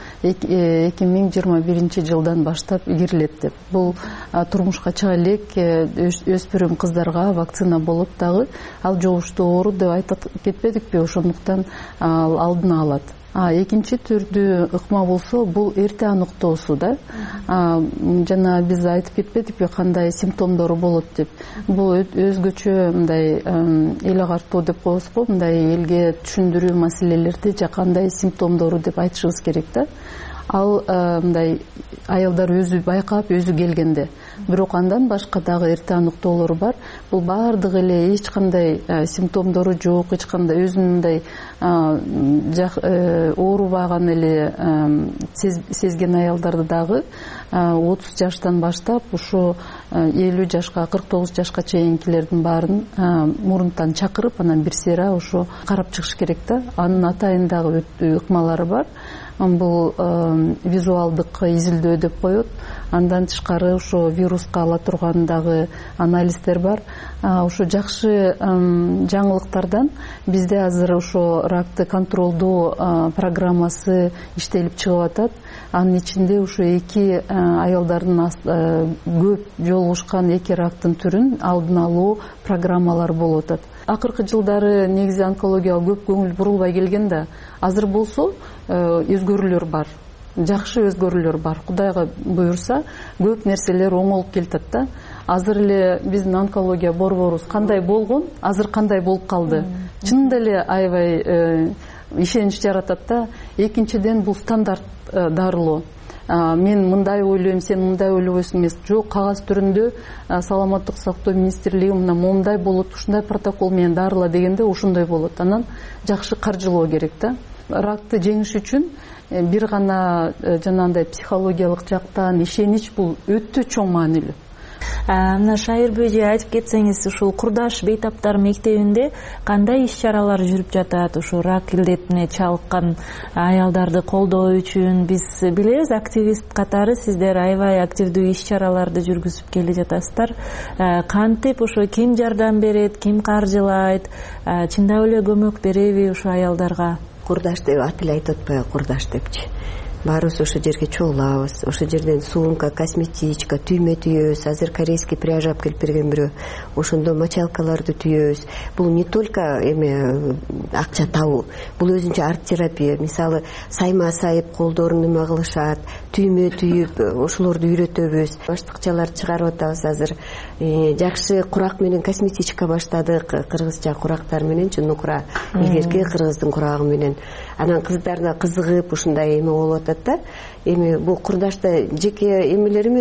2021 жылдан баштап кирилет деп. Бул турмушка чыга элек өспүрүм кыздарга вакцина болуп дагы ал жугуштуу оору деп айтып кетпедикпи, ошондуктан алдын алат. Экинчи түрдүү ыкма болсо, бул эрте аныктоосу да. Жана биз айтып кетпедикпи кандай симптомдору болот деп. Бул өзгөчө мындай эл агартуу деп коебуз го, мындай элге түшүндүрүү маселелерди же кандай симптомдору деп айтышыбыз керек да. Ал мындай аялдар өзү байкап, өзү келгенде. Бирок андан башка дагы эрте аныктоолору бар. Бул баардыгы эле эч кандай симптомдору жок, эч кандай өзүнүндөй оорубаган эле сезген аялдарды дагы 30 жаштан баштап ушу 50 жашка, 49 жашка чейинкилердин баарын мурунтан чакырып, анан бир сыйра ушу карап чыгыш керек да. Анын атайын дагы ыкмалары бар. Бул визуалдык изилдөө деп коет. Андан тышкары ошо вируска ала турган дагы анализдер бар. Ошо жакшы жаңылыктардан бизде азыр ошо ракты контролдоо программасы иштелип чыгып атат. Анын ичинде ушу эки аялдардын көп жолугушкан эки рактын түрүн алдын алуу программалары болуп атат. Акыркы жылдары негизи онкологияга көп көңүл бурулбай келген да, азыр болсо өзгөрүүлөр бар. Жакшы өзгөрүүлөр бар. Кудайга буйрса, көп нерселер оңолуп келатат да. Азыр эле биздин онкология борборубуз кандай болгон, азыр кандай болуп калды. Чынында эле аябай ишенич жаратат да. Экинчиден бул стандарт дарылоо. Мен мындай ойлойм, сен мындай ойлобойсуң эмес. Жок, кагаз түрүндө саламаттык сактоо министрлиги мына мондай болот, ушундай протокол менен дарыла дегенде ошондой болот. Анан жакшы каржылоо керек да. Ракты жеңиш үчүн бир гана жанагындай психологиялык жактан ишенич бул өтө чоң маанилүү.
Мына Шайырбү эже айтып кетсеңиз, ушул Курдаш бейтаптар мектебинде кандай иш-чаралар жүрүп жатат? Ушу рак илдетине чалыккан аялдарды колдоо үчүн биз билебиз, активист катары сиздер аябай активдүү иш-чараларды жүргүзүп келе жатасыздар. Кантип ошо ким жардам берет, ким каржылайт, чындап эле көмөк береби ушу аялдарга?
Курдаш деп ат эле айтып атпайбы, Курдаш депчи. Баарыбыз ошо жерге чогулабыз, ошо жерден сумка, косметичка, түймө түйөбүз. Азыр корейский пряж алып келип берген бирөө, ошондо мочалкаларды түйөбүз. Бул не только акча табуу, бул өзүнчө арт терапия. Мисалы, сайма сайып колдорун неме кылышат, түймө түйүп, ошолорду үйрөтөбүз. Баштыкчалар чыгарып атабыз азыр. Жакшы курак менен косметичка баштадык, кыргызча курактар менен, нукура, илгерки кыргыздын курагы менен. Анан кыздар да кызыгып ушундай эме болуп атат да. Эми бул Курдашта жеке эмелер эмес,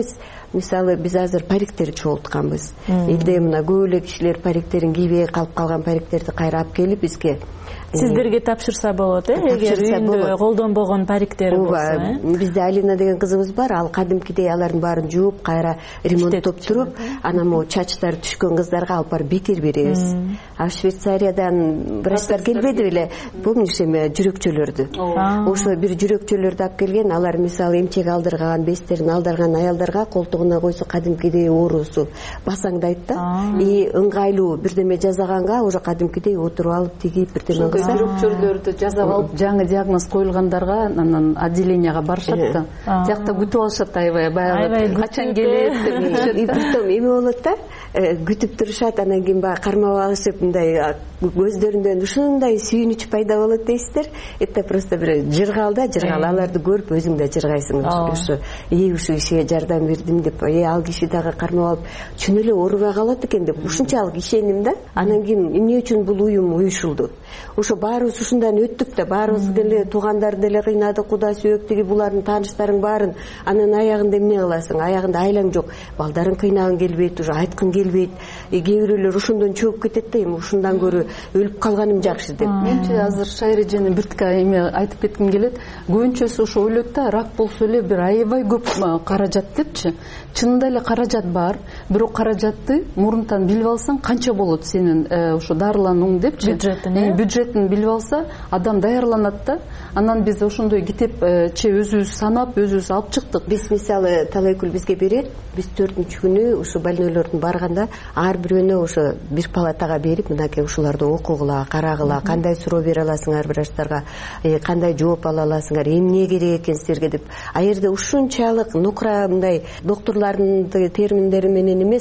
мисалы биз азыр париктерди чогултканбыз. Элде мына көп эле кишилер париктерин кийбей калып калган париктерди кайра алып келип бизге
сиздерге тапшырса болот, эгер үйүндө колдонбогон париктери болсо.
Бизде Алина деген кызыбыз бар, ал кадимкидей алардын баарын жууп, кайра ремонттоп туруп, анан могу чачтары түшкөн кыздарга алып барып бекер беребиз. А Швейцариядан врачтар келбеди беле, помнишь эме жүрөкчөлөрдү. Ошо бир жүрөкчөлөрдү алып келген, алар мисалы эмчек алдырган, бестерин алдырган аялдарга колтугуна койсо кадимкидей оорусу басаңдайт да. И ыңгайлуу бирдеме жасаганга уже кадимкидей отуруп алып тигип бирдеме
жүрөкчөлөрдү жасап алып жаңы диагноз коюлгандарга анан отделенияга барышат да. Тиякта күтүп алышат аябай качан келет деп.
Притом эме болот да, күтүп турушат, анан кийин баягы кармап алышып мындай көздөрүндөн ушундай сүйүнүч пайда болот дейсиздер. Это просто бир жыргал да, жыргал. Аларды көрүп өзүң да жыргайсың. Ушу ушу кишиге жардам бердим деп, ал киши дагы кармап алып чын эле оорубай калат экен деп ушунчалык ишендим да. Анан кийин эмне үчүн бул уюм уюшулду? Ошо баарыбыз ушундан өттүк да, баарыбыз деле туугандарды деле кыйнадык, куда сүйөктүгү булардын тааныштарын баарын. Анан аягында эмне кыласың? Аягында айлаң жок, балдарын кыйнагың келбейт, уже айткың келбейт. Кээ бирөөлөр ошондон чөгүп кетет да, эми ушундан көрө өлүп калганым жакшы деп.
Менчи азыр Шайрежени биртке эме айтып кетким келет. Көбүнчөсү ошо ойлойт да, рак болсо эле бир аябай көп каражат депчи. Чынында эле каражат бар, бирок каражатты мурунтан билип алсаң канча болот сенин ошо дарыланууң депчи. Бюджетин билип алса, адам даярланат да. Анан биз ошондой китепче өзүбүз санап, өзүбүз алып чыктык.
Биз мисалы Талайкүл бизге берет. Биз 4-күнү ушу больнойлордун барганда ар бирөөнө ошо бир палатага берип, мынакей ушуларды окугула, карагыла, кандай суроо бере аласыңар врачтарга, кандай жооп ала аласыңар, эмне керек экен силерге деп. А жерде ушунчалык нукра мындай доктурлардын терминдери менен эмес,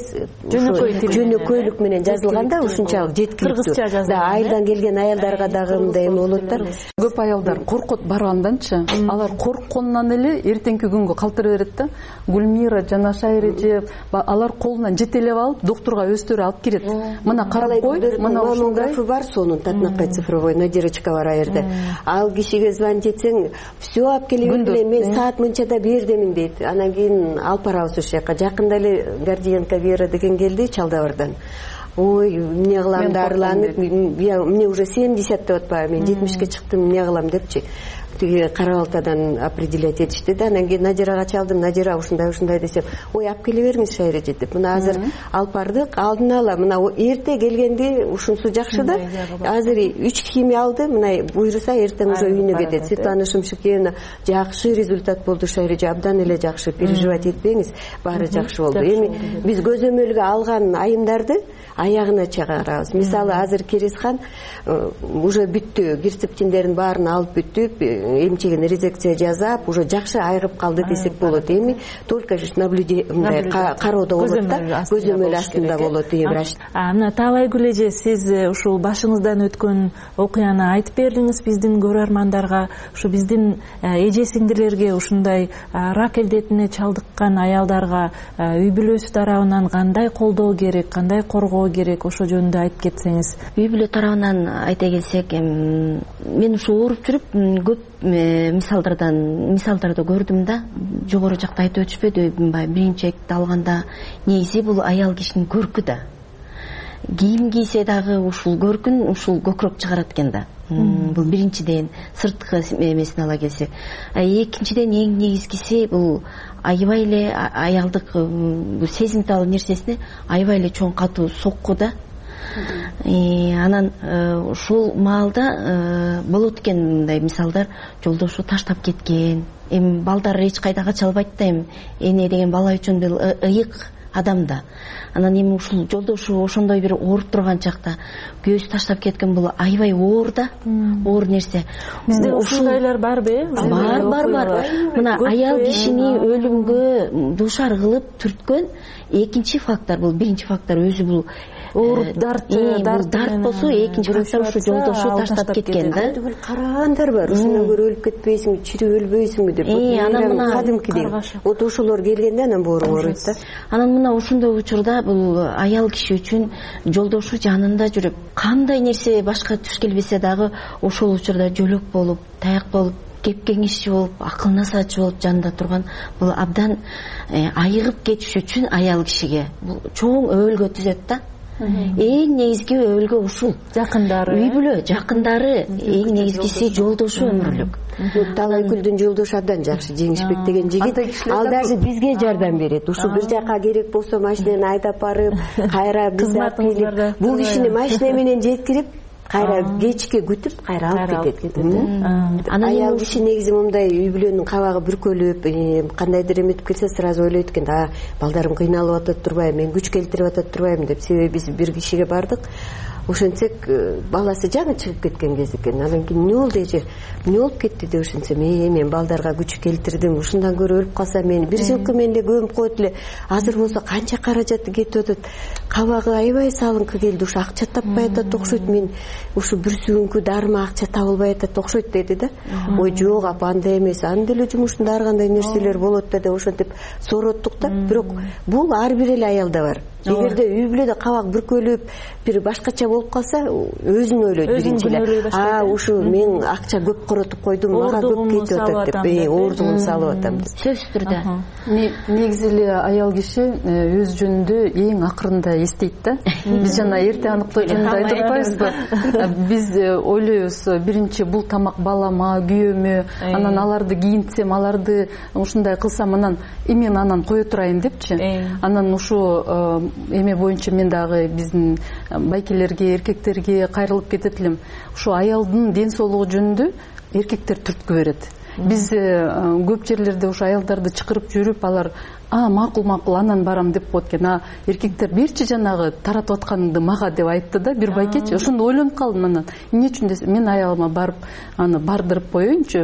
жөнөкөйлүк менен жазылганда ушунчалык жеткиликтүү. Да, айылдан келген аялдарга дагы мындай эме болот да.
Көп аялдар коркот барганданчы, алар коркконунан эле эртеңки күнгө калтыра берет да. Гүлмира жана Шайреже алар колунан жетелеп алып доктурга өздөрү алып кирет. Мына карап кой, мына
маммографы бар, сонун татнакай цифровой надирочка бар аерде. Ал кишиге звонить этсең, все алып келип эле, мен саат мынчада бердимин дейт. Анан кийин алып барабыз ошол жака. Жакында эле Гордиенко Вера деген келди Чалдабардан. Ой, эмне кылам, дарыланып, мне уже 70 деп атпайбы, мен 70ке чыктым, эмне кылам депчи. Тиги Карабалтадан определять этишти да. Анан кийин Надирага чалдым, Надира ушундай десем, ой, алып келе бериңиз Шайреже деп. Мына азыр алып бардык, алдын ала, мына эрте келгенде ушунсу жакшы да. Азыр 3 химия алды, мына буйруса эртең уже үйүнө кетет. Светлана Шымшыкеевна, жакшы результат болду Шайреже, абдан эле жакшы, переживать этпеңиз, баары жакшы болду. Эми биз көзөмөлгө алган айымдарды аягына чыгарабыз. Мисалы азыр Кересхан уже бүттү, герцептиндерин баарын алып бүттүп, эмчегин резекция жасап, уже жакшы айыгып калды десек болот. Эми только наблюдение, кароодо болот да, көзөмөл астында болот врач.
Мына Талайгүл эже, сиз ушул башыңыздан өткөн окуяны айтып бердиңиз биздин көрөрмандарга. Ушу биздин эже сиңдилерге, ушундай рак илдетине чалдыккан аялдарга үй бүлөсү тарабынан кандай колдоо керек, кандай коргоо керек, ошо жөнүндө айтып кетсеңиз.
Үй бүлө тарабынан айта келсек, мен ушу ооруп жүрүп көп мисалдарды көрдүм да. Жогору жакта айтып өтүшпөдү, биринчекти алганда негизи бул аял кишинин көркү да. Кийим кийсе дагы ушул көркүн ушул көкүрөк чыгарат экен да. Бул биринчиден сырткы эмесин ала келсек. Экинчиден эң негизгиси бул аябай эле аялдык сезимтал нерсесине аябай эле чоң катуу сокку да. Анан ушул маалда болот экен мындай мисалдар, жолдошу таштап кеткен, эми балдар эч кайда кача албайт да, эми эне деген бала үчүн бул ыйык адам да. Анан эми ушул жолдошу ошондой бир ооруп турган чакта күйөөсү таштап кеткен, бул аябай оор да, оор нерсе.
Бизде ушундайлар барбы?
Бар. Мына аял кишини өлүмгө дуушар кылып түрткөн экинчи фактор, бул биринчи фактор өзү бул
ооруп дарт
болсо, экинчи фактор ушу жолдошу таштап кеткен да.
Карагандар бар, ушуна көрө өлүп кетпейсиңби, чирип өлбөйсүңбү деп.
Анан мына
кадимкидей вот ошолор келгенде анан бооруң ооруйт да.
Анан мына ошондой учурда бул аял киши үчүн жолдошу жанында жүрүп, кандай нерсе башка туш келбесе дагы ошол учурда жөлөк болуп, таяк болуп кеп кеңешчи болуп, акыл насаачы болуп жанында турган, бул абдан айыгып кетиш үчүн аял кишиге бул чоң өбөлгө түзөт да. Эң негизги өбөлгө ушул.
Жакындары.
Үй бүлө, жакындары, эң негизгиси жолдошу өмүрлүк.
Талай күлдүн жолдошу абдан жакшы, Жеңишбек деген жигит. Ал даже бизге жардам берет. Ушу бир жака керек болсо машинени айдап барып, кайра бизге алып келип, бул кишини машина менен жеткирип, кайра кечке күтүп, кайра алып кетет. Аял киши негизи мындай үй бүлөнүн кабагы бүркөлүп, кандайдыр эметип келсе, сразу ойлойт экен, балдарым кыйналып атат турбайбы, мен күч келтирип атат турбайбы деп. Себеби биз бир кишиге бардык. Ошентсек баласы жаны чыгып кеткен кез экен. Анан кийин эмне болду эже? Эмне болуп кетти деп ошентсем, мен балдарга күч келтирдим. Ушундан көрө өлүп калса мени бир жылкы менде көмүп коет эле. Азыр болсо канча каражаты кетип атат. Кабагы аябай салыңкы келди. Ушу акча таппай атат окшойт. Мен ушу бир сүйүнкү дарыма акча табылбай атат окшойт деди да. Ой жок апа, андай эмес. Анда эле жумуштун ар кандай нерселер болот да деп ошентип сорооттук да. Бирок бул ар бир эле аялда бар. Эгерде үй бүлөдө кабак бүркөлүп, бир башкача болуп калса, өзүн ойлойт биринчи эле. Ушу мен акча көп коротуп койдум, мага көп кетип атат деп, оордугун салып атам деп.
Сөзсүз түрдө.
Негизи эле аял киши өз жөнүндө эң акырында эстейт да. Биз жана эрте аныктоо жөнүндө айтып атпайбызбы? Биз ойлойбуз, биринчи бул тамак балама, күйөөмө, анан аларды кийинтсем, аларды ушундай кылсам, анан мен анан кое турайын депчи. Анан ушу эме боюнча мен дагы биздин байкелерге, эркектерге кайрылып кетет элем. Ушу аялдын ден соолугу жөнүндө эркектер түрткү берет. Биз көп жерлерде ушу аялдарды чакырып жүрүп, алар макул анан барам деп коет экен. Эркектер берчи жанагы таратып атканыңды мага деп айтты да бир байкечи. Ошондо ойлонуп калдым анан. Эмне үчүн десем, мен аялыма барып аны бардырып коеюнчу,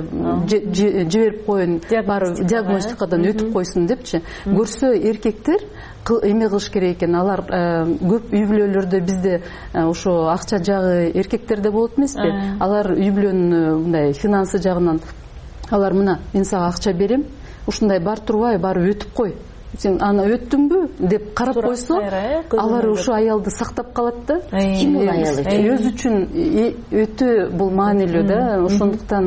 жиберип коеюн, барып диагностикадан өтүп койсун депчи. Көрсө эркектер эме кылыш керек экен. Алар көп үй бүлөлөрдө бизде ошо акча жагы эркектерде болот эмеспи? Алар үй бүлөнүн мындай финансы жагынан алар мына мен сага акча берем, ушундай бар турбай, барып өтүп кой. Сен аны өттүңбү деп карап койсо, алар ушу аялды сактап калат да.
Ким бул аял?
Өз үчүн өтө бул маанилүү да. Ошондуктан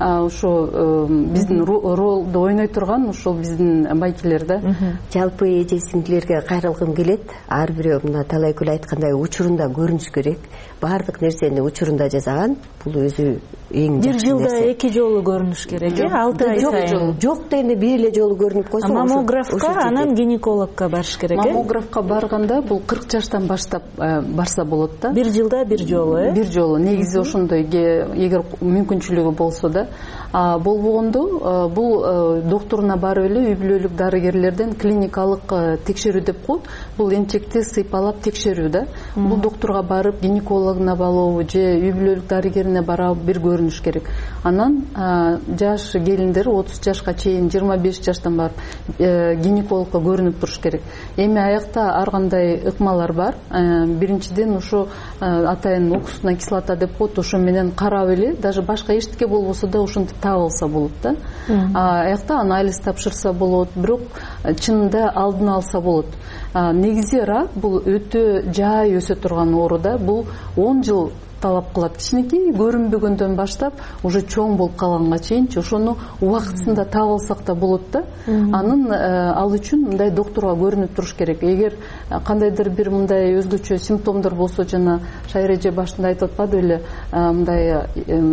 ошо биздин ролду ойной турган ошол биздин байкелер да.
Жалпы эже сиңдилерге кайрылгым келет. Ар бирөө мына талай күл айткандай учурунда көрүнүш керек. Бардык нерсени учурунда жасаган, бул өзү эң жакшы нерсе.
Бир жылда 2 жолу көрүнүш керек, 6 ай сайын.
Жок дегенде бир эле жолу көрүнүп койсо,
маммографка, анан гинекологко барыш керек.
Маммографка барганда бул 40 жаштан баштап барса болот да.
Бир жылда бир жолу,
Бир жолу. Негизи ошондой, эгер мүмкүнчүлүгү болсо да. Болбогондо бул докторуна барып эле үй бүлөлүк дарыгерлерден клиникалык текшерүү деп коет. Бул эмчекти сыйпалап текшерүү да. Бул докторго барып, гинекологуна барабы же үй бүлөлүк дарыгерине барабы бир көрүнүш керек. Анан жаш келиндер 30 жашка чейин 25 жаштан барып гинекологко көрүнүп туруш керек. Эми аякта ар кандай ыкмалар бар. Биринчиден ошо атайын уксусная кислота деп коет, ошо менен карап эле, даже башка эчтеке болбосо да ошентип табылса болот да. Аякта анализ тапшырса болот, бирок чынында алдын алса болот. Негизи рак бул өтө жай өсө турган оору да. Бул 10 жыл талап кылат. Кичинекей көрүнбөгөндөн баштап уже чоң болуп калганга чейинчи ошону убактысында табылсак да болот да. Анын ал үчүн мындай докторго көрүнүп туруш керек. Эгер кандайдыр бир мындай өзгөчө симптомдор болсо, жана Шайыр эже башында айтып атпады беле, мындай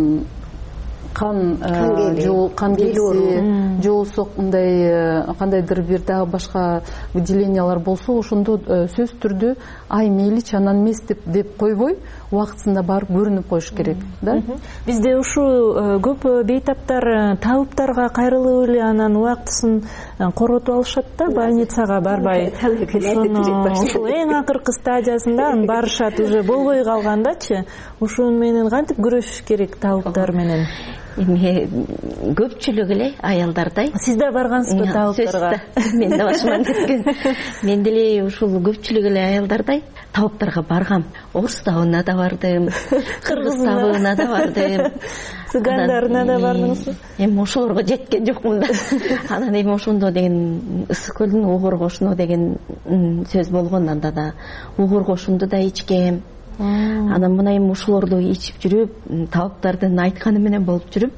кан келиси, жолсок мындай кандайдыр бир дагы башка выделениялар болсо, ошондо сөзсүз түрдө ай мейличи анан эмес деп койбой, убактысында барып көрүнүп коюш керек да.
Бизде ушу көп бейтаптар табыптарга кайрылып эле анан убактысын коротуп алышат да, больницага барбай. Ушул эң акыркы стадиясында барышат, уже болбой калгандачы. Ушун менен кантип күрөшүш керек табыптар менен?
Эми көпчүлүк эле аялдардай.
Сиз да баргансызбы табыптарга?
Мен да башыман кеткен. Мен деле ушул көпчүлүк эле аялдардай табыптарга баргам. Орус табына да бардым, кыргыз табына да бардым,
цыгандарына да бардыңызбы?
Эми ошолорго жеткен жокмун да. Анан эми ошондо деген ысык көлдүн угур кошуну деген сөз болгон, анда да угур кошунду да ичкем. Анан мына эми ушулорду ичип жүрүп, табыптардын айтканы менен болуп жүрүп,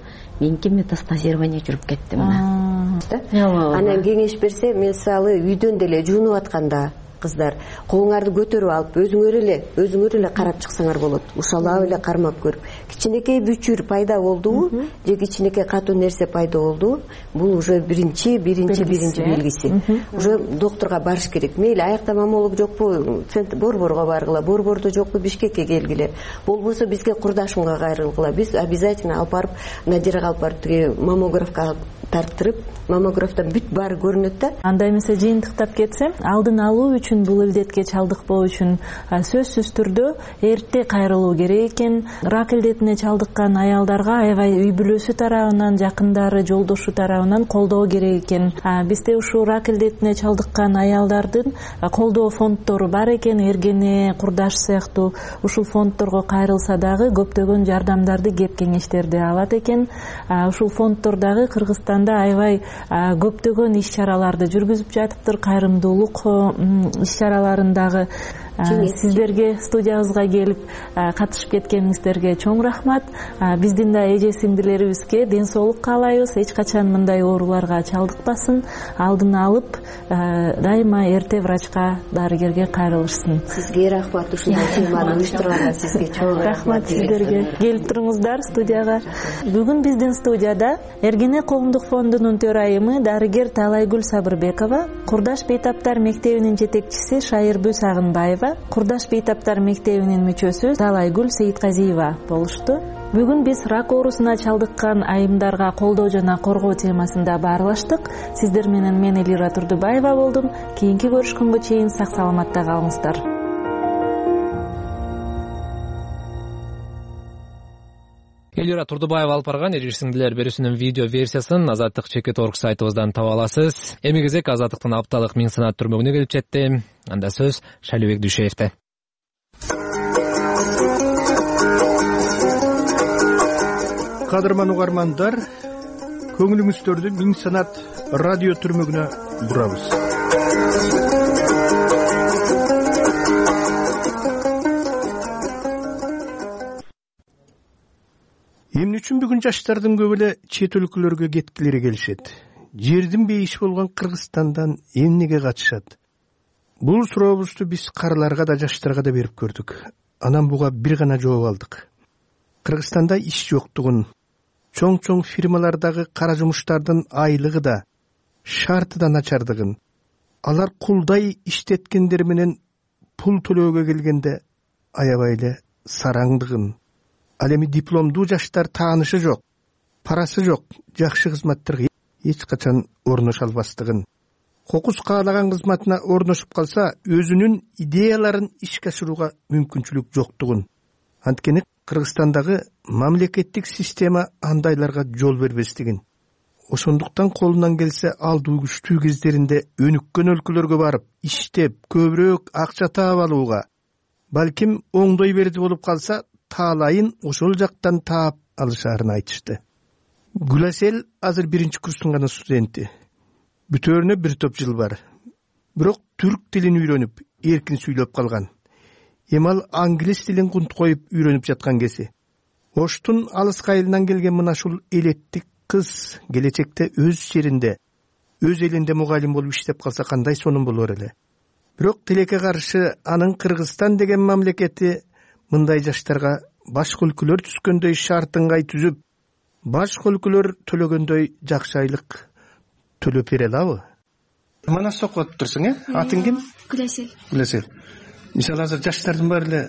меники метастазирование жүрүп кетти мына.
Анан кеңеш берсе, мисалы үйдөн деле жуунуп атканда кыздар колуңарды көтөрүп алып өзүңөр эле карап чыксаңар болот. Ушалап эле кармап көрүп. Кичинекей бүчүр пайда болдубу же кичинекей катуу нерсе пайда болдубу? Бул уже биринчи белгиси. Уже докторго барыш керек. Мейли аякта маммолук жокпу, Борборго баргыла, Борбордо жокпу, Бишкекке келгиле. Болбосо бизге курдашымга кайрылгыла. Биз обязательно алып барып, Надирага алып барып тиги маммографка тарттырып, маммографтан бүт баары көрүнөт да.
Анда эмесе жыйынтыктап кетсем, алдын алуу үчүн бул илдетке чалдыкпоо үчүн сөзсүз түрдө эрте кайрылуу керек экен. Рак илдетине чалдыккан аялдарга аябай үй бүлөсү тарабынан, жакындары, жолдошу тарабынан колдоо керек экен. Бизде ушул рак илдетине чалдыккан аялдардын колдоо фонддору бар экен, Эргене, Курдаш сыяктуу. Ушул фонддорго кайрылса дагы көптөгөн жардамдарды, кеп кеңештерди алат экен. Ушул фонддор дагы Кыргызстанда аябай көптөгөн иш-чараларды жүргүзүп жатыптыр. Кайрымдуулук иш-чараларындагы сиздерге студиябызга келип катышып кеткениңиздерге чоң рахмат. Биздин да эже сиңдилерибизге ден соолук каалайбыз. Эч качан мындай ооруларга чалдыкпасын, алдын алып дайыма эрте врачка, дарыгерге кайрылышсын.
Сизге рахмат, ушундай теманы уюштурганга сизге чоң
рахмат. Сиздерге келип туруңуздар студияга. Бүгүн биздин студияда Эргене коомдук фондунун төрайымы дарыгер Таалайгүл Сабырбекова, Курдаш бейтаптар мектебинин жетекчиси Шайырбү Сагынбаева, Курдаш бейтаптар мектебинин мүчөсү Таалайгүл Сейитказиева болушту. Бүгүн биз рак оорусуна чалдыккан айымдарга колдоо жана коргоо темасында баарлаштык. Сиздер менен мен Элира Турдубаева болдум. Кийинки көрүшкөнгө чейин сак саламатта калыңыздар.
Элира Турдубаева алып барган эже сиңдилер берүүсүнүн видео версиясын Азаттык Чекит.org сайтыбыздан таба аласыз. Эми кезек Азаттыктын апталык Миң санат түрмөгүнө келип жетти. Анда сөз Шалибек Дүйшеевде.
Кадырман угармандар, көңүлүңүздөрдү Миң санат радио түрмөгүнө бурабыз. Эмне үчүн бүгүн жаштардын көбү эле чет өлкөлөргө кеткилери келишет? Жердин бейиши болгон Кыргызстандан эмнеге качышат? Бул сурообузду биз карыларга да жаштарга да берип көрдүк. Анан буга бир гана жооп алдык. Кыргызстанда иш жоктугун, чоң фирмалардагы кара жумуштардын айлыгы да, шарты да начардыгын, алар кулдай иштеткендер менен пул төлөөгө келгенде аябай эле сараңдыгын, ал эми дипломдуу жаштар таанышы жок, парасы жок, жакшы кызматтарга эч качан орноша албастыгын, кокус каалаган кызматына орношуп калса, өзүнүн идеяларын ишке ашырууга мүмкүнчүлүк жоктугун. Анткени Кыргызстандагы мамлекеттик система андайларга жол бербестигин. Ошондуктан колунан келсе алдуу күчтүү кездеринде өнүккөн өлкөлөргө барып, иштеп, көбүрөөк акча таап алууга, балким оңдой берди болуп калса, таалайын ошол жактан таап алышаарын айтышты. Гүласел азыр 1-курстун гана студенти. Бүтөөрүнө бир топ жыл бар. Бирок түрк тилин үйрөнүп, эркин сүйлөп калган. Эмал англис тилин кунт коюп үйрөнүп жаткан кези. Оштун алыс кайылынан келген мына ушул элеттик кыз келечекте өз жеринде, өз элинде мугалим болуп иштеп калса кандай сонун болор эле. Бирок тилекке каршы анын Кыргызстан деген мамлекети мындай жаштарга башка өлкөлөр түзгөндөй шартыңгай түзүп, башка өлкөлөр төлөгөндөй жакшы айлык төлөп бере алабы? Манас окуп турсуң, Атың ким?
Гүласел.
Гүласел. Мисалы азыр жаштардын баары эле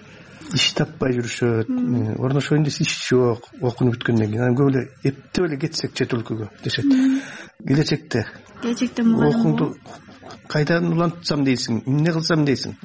иш таппай жүрүшөт, орношоюн десе иш жок, окунуп бүткөндөн кийин. Анан көп эле эптеп эле кетсек чет өлкөгө дешет. Келечекте
мугалим
окуңду кайдан улантсам дейсиң, эмне кылсам дейсиң?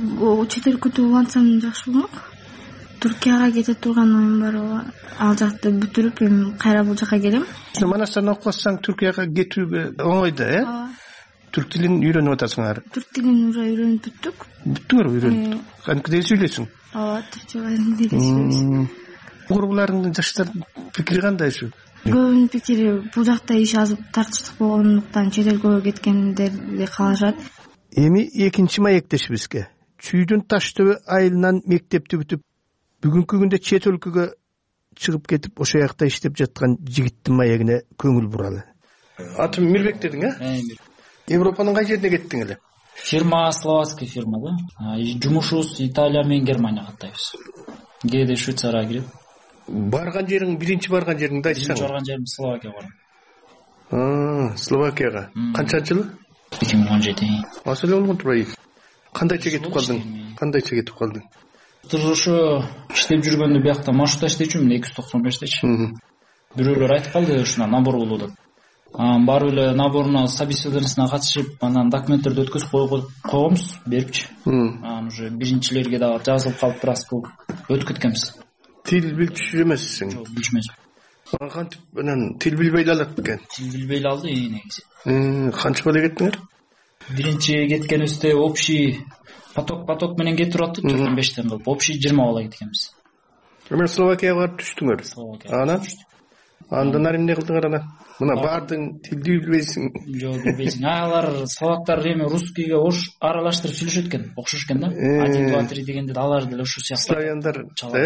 Чет өлкөдө улантсам жакшы болмок. Түркияга кете турган оюм бар. Ал жакты бүтүрүп, эми кайра бул жака келем.
Манастан окусаң Түркияга кетүүгө оңой да, Түрк тилин үйрөнүп атасыңар.
Түрк тилин уже үйрөнүп бүттүк.
Бүттүңөр, үйрөнүп. Кантип сүйлөйсүң?
Ооба, түркчө сүйлөйсүң.
Ургуларыңдын жаштардын пикири кандай ушу?
Көбүнүн пикири бул жакта иш аз тартыштык болгондуктан чет өлкөгө кеткендерди каалашат.
Эми экинчи маектешибизге чүйдүн Таш төбө айылынан мектепти бүтүп, бүгүнкү күндө чет өлкөгө чыгып кетип ошол жакта иштеп жаткан жигиттин маегине көңүл буралы. Атым Мирбек дедиң, Европанын кай жерине кеттиң эле?
Фирма словацкий фирма да. Жумушубуз Италия менен Германия каттайбыз. Кээде Швейцарияга кирет.
Барган жериң, биринчи барган жериңди айтсаң.
Биринчи барган жерим Словакияга барам.
Словакияга. Канчанчы жылы?
2017.
Асыл болгон турбайбы? Кандайча кетип калдың?
Ошо иштеп жүргөндө биякта маршрутта иштечүмүн 295-течи. Бирөөлөр айтып калды, ушуна набор болуу деп. Барып эле наборуна собеседованиесине катышып, анан документтерди өткөзүп койгонбуз, берипчи. Анан уже биринчилерге дагы жазылып калып бираз өтүп кеткенбиз.
Тил билчү эмессиң?
Жок, билчүмөзмүн.
Кантип анан тил билбей эле алат экен?
Тил билбей эле алды негизи.
Канча бала кеттиңер?
Биринчи кеткенибизде общий поток менен кетип аттык 45тен кылып, общий 20 бала кеткенбиз.
Мен Словакияга барып түштүңөр. Андан ары эмне кылдыңар анан? Мына бардың, тилди билбейсиң.
Жок, билбейсиң. Алар словактар эми русскийге аралаштырып сүйлөшөт экен, окшош экен да. 1 2 3 дегенде алар деле ошо сыяктуу.
Славяндар,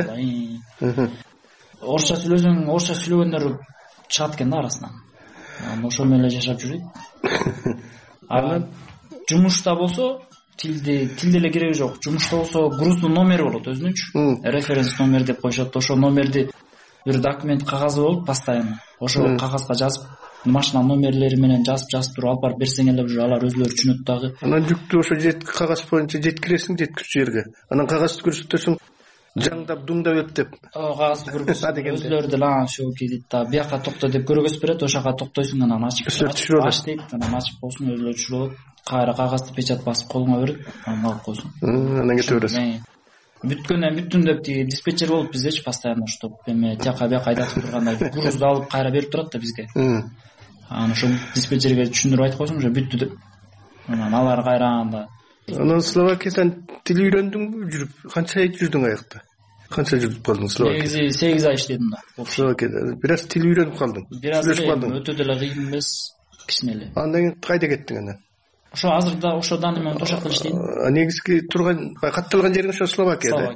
Орусча сүйлөсөң, орусча сүйлөгөндөр чыгат экен да арасынан. Ошо менен эле жашап жүрөйт. Анан жумушта болсо тилде эле кереги жок. Жумушта болсо груздун номери болот өзүнүнчү. Референс номер деп коюшат. Ошо номерди бир документ кагазы болуп постоянно. Ошо кагазга жазып, машина номерлери менен жазып туруп алып барып берсең эле уже алар өзүлөрү түшүнөт дагы.
Анан жүктү ошо кагаз боюнча жеткиресиң жеткирчү жерге. Анан кагазды көрсөтөсүң, жаңдап дуңдап өттүп.
Кагазды көргөзсөң өзүлөрү деле ошо дейт да, бияка токто деп көргөзүп берет, ошо жака токтойсуң, анан ачып дейт, анан ачып болсун өзүлөрү түшүрүп алат. Кайра кагазды печат басып колуңа берет, анан алып койсуң.
Анан кете бересиң.
Бүттүн деп диспетчер болуп биздечи постоянно что эме тияка бияка айдатып турганда грузду алып кайра берип турат да бизге. Анан ошо диспетчерге түшүндүрүп айтып койсоң уже бүттү деп. Анан алар кайра анда.
Анан Словакиядан тил үйрөндүңбү жүрүп? Канча ай жүрдүң аякта? Канча жүрүп калдың Словакияда?
Негизи 8 ай иштедим да.
Словакияда бир аз тил үйрөнүп калдың.
Сүйлөшүп калдың. Өтө деле кыйын эмес, кичине эле.
Андан кийин кайда кеттиң анан?
Ошо азырда ошо даны менен ошол иштейм.
Негизги турган катталган жериң ошо Словакияда.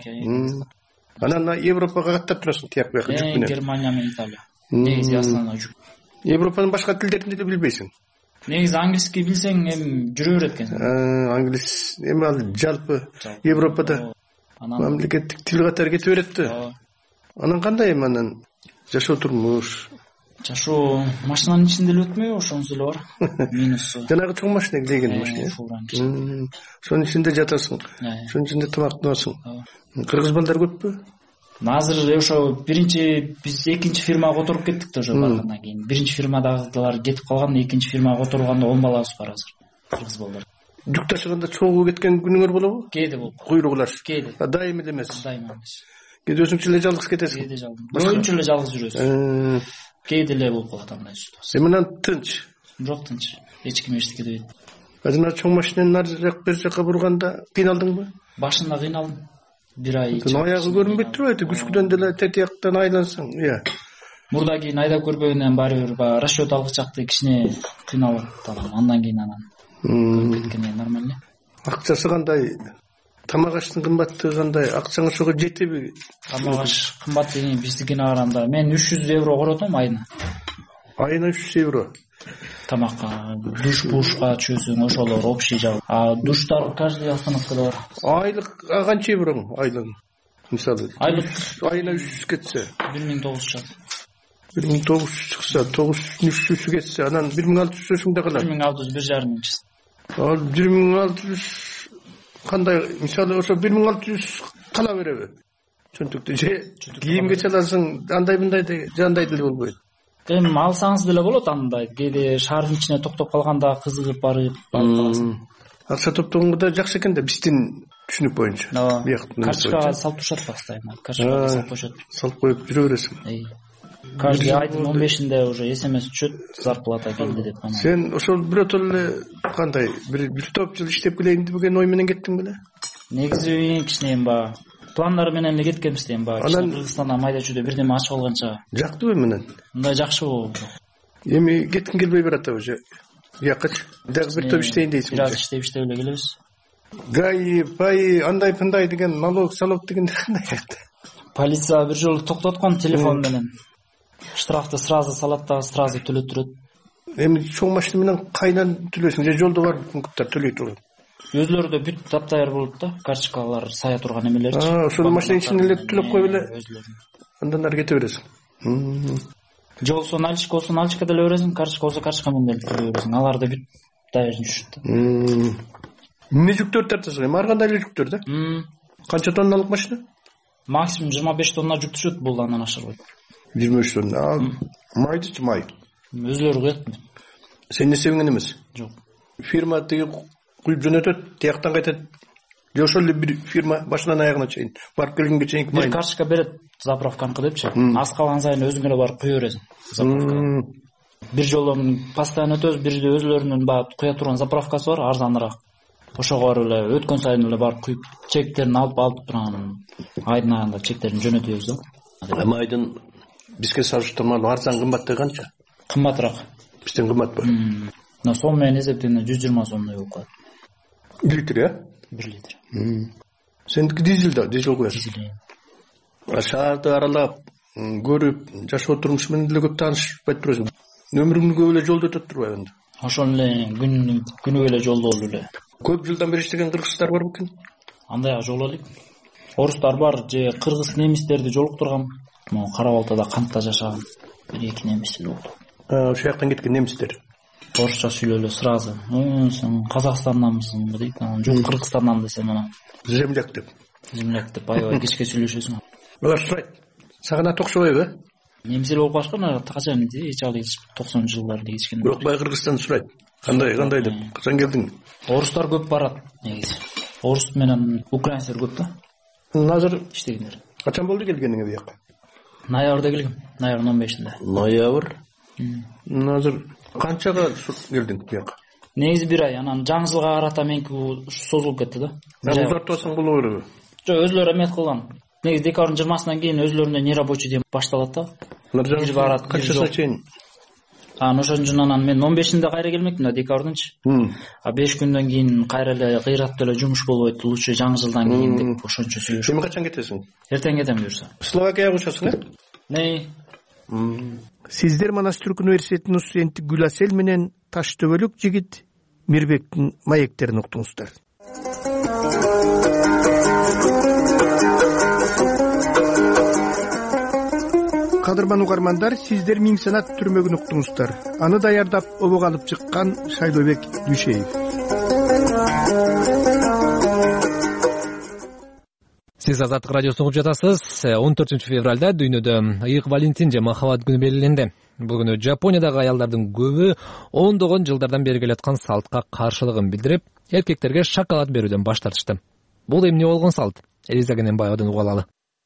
Анан Европага каттап турасың тияк бияка жүк менен.
Германия менен Италия. Негизи основной жүк.
Европанын башка тилдерин деле билбейсиң?
Негизи англиский билсең эми жүрө берет экенсиң.
Англис эми ал жалпы Европада мамлекеттик тил катары кете берет да. Анан кандай эми анан жашоо турмуш?
Жашоо машинанын ичинде эле өтмөйбү, ошонусу эле бар. Минусу.
Жанагы чоң машина деген машина. Ошонун ичинде жатасың. Ошонун ичинде тамактанасың. Кыргыз балдар көппү?
Азыр ошо биринчи биз экинчи фирмага отуруп кеттик да ошо баргандан кийин. Биринчи фирмадагылар кетип калган, экинчи фирмага отурганда 10 балабыз бар азыр. Кыргыз балдар.
Жүк ташыганда чогуу кеткен күнүңөр болобу?
Кээде болот.
Куйругулар.
Кээде.
Дайым эле эмес.
Дайым эмес.
Кээде өзүңчө эле жалгыз кетесиң.
Кээде жалгыз. Көбүнчө эле жалгыз жүрөсүң. Кээде эле болуп калат андай ситуация.
Эми анан тынч.
Жок тынч. Эч ким эчтеке дебейт.
Жана чоң машинанын ар жак бер жака бурганда кыйналдыңбы?
Башында кыйналдым. Бир ай.
Аягы көрүнбөйт турбайбы? Күчкүдөн деле тетияктан айлансаң,
Мурда кийин айдап көрбөгөндөн баары бир расчет алгычакты кичине кыйналып калгам. Андан кийин көрүп кеткенде нормально.
Акчасы кандай? Тамак аштын кымбаттыгы кандай? Акчаң ошого жетеби?
Тамак аш кымбат деген биздикине караганда мен 300 евро коротом айына.
Айына 300 евро.
Тамакка, душ-бушка чөзүң, ошолор общий жабы. Душтар каждый остановкада бар.
Айлык канча евроң айлыгың? Мисалы,
айлык
айына 300 кетсе,
1900 чыгат.
1900 чыкса, 900 кетсе, анан 1600 өсүңдө калат.
1600 1,5 чыкса.
Ал 1600 кандай, мисалы ошо 1600 кала береби? Чөнтүктү же кийимге чаласың, андай мындай жандай деле болбойт.
Эми алсаңыз деле болот андай. Кээде шаардын ичине токтоп калганда кызыгып барып каласың.
Акча топтогонго да жакшы экен да биздин түшүнүк боюнча.
Карточкага салып турушат постоянно. Карточкага салып коюшат.
Салып коюп жүрө бересиң.
Каждый айдын 15-inde уже СМС түшөт, зарплата келди деп.
Сен ошол бирөтө эле кандай бир топ жыл иштеп келейин деген ой менен кеттиң беле?
Негизи кичине эми пландар менен эле кеткенбиз дейм баа. Кыргызстандан майда чүйдө бирдеме ачып алганча.
Жактыбы менен?
Мындай жакшы болду.
Эми кеткиң келбей баратабы уже? Биякачы. Дагы бир топ иштейин дейсиң.
Бир аз иштеп эле келебиз.
ГАИ, ПАИ, андай пындай деген налог, салок деген кандай?
Полиция бир жолу токтоткон телефон менен. Штрафты сразу салат дагы сразу төлөтүрөт.
Эми чоң машина менен кайдан төлөйсүң? Же жолдо бар пункттар төлөй турат?
Өзлөрү да бүт таптайыр болот да, карточкалар сая турган эмелерчи.
Ошол машинанын ичинде эле төлөп коюп эле андан ары кете бересиң.
Же болсо наличка болсо наличка деле бересиң, карточка болсо карточка менен деле төлөй бересиң. Алар да бүт дайыр жүрүшөт.
Эмне жүктөр тартасың? Эми ар кандай эле жүктөр да? Канча тонналык машина?
Максимум 25 тонна жүк түшөт, бул андан ашырбайт.
25 тонна. Майдычы май?
Өзлөрү куят.
Сен эсебиңен эмес?
Жок.
Фирма тиги куюп жөнөтөт, тияктан кайтат. Же ошол эле бир фирма башынан аягына чейин барып келгенге чейин
бир карточка берет заправканкы депчи. Аз калган сайын өзүң эле барып куя бересиң заправкага. Бир жолу постоянно өтөбүз, бир жерде өзлөрүнүн баягы куя турган заправкасы бар, арзаныраак. Ошого барып эле өткөн сайын эле барып куюп, чектерин алып турган. Айдын айында чектерин жөнөтөбүз да.
Эми айдын бизге салыштырмалуу арзан кымбаттай канча?
Кымбатыраак.
Бизден кымбатпы?
Но сом менен эсептегенде 120 сомдой болуп калат.
Литр, э?
1 литр.
Сендики дизель да, дизель коесуң. Шаарды аралап, көрүп, жашоо турмушу менен деле көп таанышпай турасың. Өмүрүңдү көп эле жолдо өтөп турбайбы анда?
Ошол эле күнүгө эле жолдо болуп эле.
Көп жылдан бери иштеген кыргыздар бар бекен?
Андай жолу элек. Орустар бар, же кыргыз немистерди жолуктургам. Могу Кара Балтада кантта жашаган бир-эки немис эле болду.
Ошол жактан кеткен немистер.
Орусча сүйлөлө сразу. Сен Казакстанданмысың дейт. Жок, Кыргызстандан десем ана.
Земляк деп.
Земляк деп аябай кечке сүйлөшөсүң.
Алар сурайт. Сагана окшобойбу?
Немис эле болуп калышкан, качан эч ал 90-жылдарды кечкен.
Бирок бай Кыргызстан сурайт. Кандай деп? Качан келдиң?
Орустар көп барат негизи. Орус менен украинцер көп да.
Азыр
иштегендер.
Качан болду келгениңе буяка?
Ноябрда келгем. Ноябрдын 15-инде.
Ноябрь. Азыр канчага келдиң буяка?
Негизи 1 ай, анан жаңы жылга карата меники созулуп кетти да.
Узартпасаң боло береби?
Жок, өзлөрү эмет кылган. Негизи декабрдын 20-сынан кийин өзлөрүнө нерабочий дем башталат да.
Бир барат, канчасына чейин?
Ошон үчүн анан мен 15-инде кайра келмекмин да, декабрдынчы. 5 күндөн кийин кайра эле кыйраттуу эле жумуш болбойт, лучше жаңы жылдан кийин деп ошончо сүйлөшүп.
Эми качан кетесиң?
Эртең кетем буюрса.
Словакияга учасың, э?
Не?
Сиздер Манас Түрк университетинин студенти Гүласел менен Таш төбөлүк жигит Мирбектин маектерин уктуңуздар. Кадырман угармандар, сиздер Миң Санат түрмөгүн уктуңуздар. Аны даярдап обого алып чыккан Шайлообек Дүйшеев.
Сиз Азаттык радиосун угуп жатасыз. 14 февралда дүйнөдө Ыйык Валентин же махабат күнү белгиленди. Бул күнү Жапониядагы аялдардын көбү ондогон жылдардан бери келаткан салтка каршылыгын билдирип, эркектерге шоколад берүүдөн баш тартышты. Бул эмне болгон салт? Элиза Кененбаевадан угуп алалы.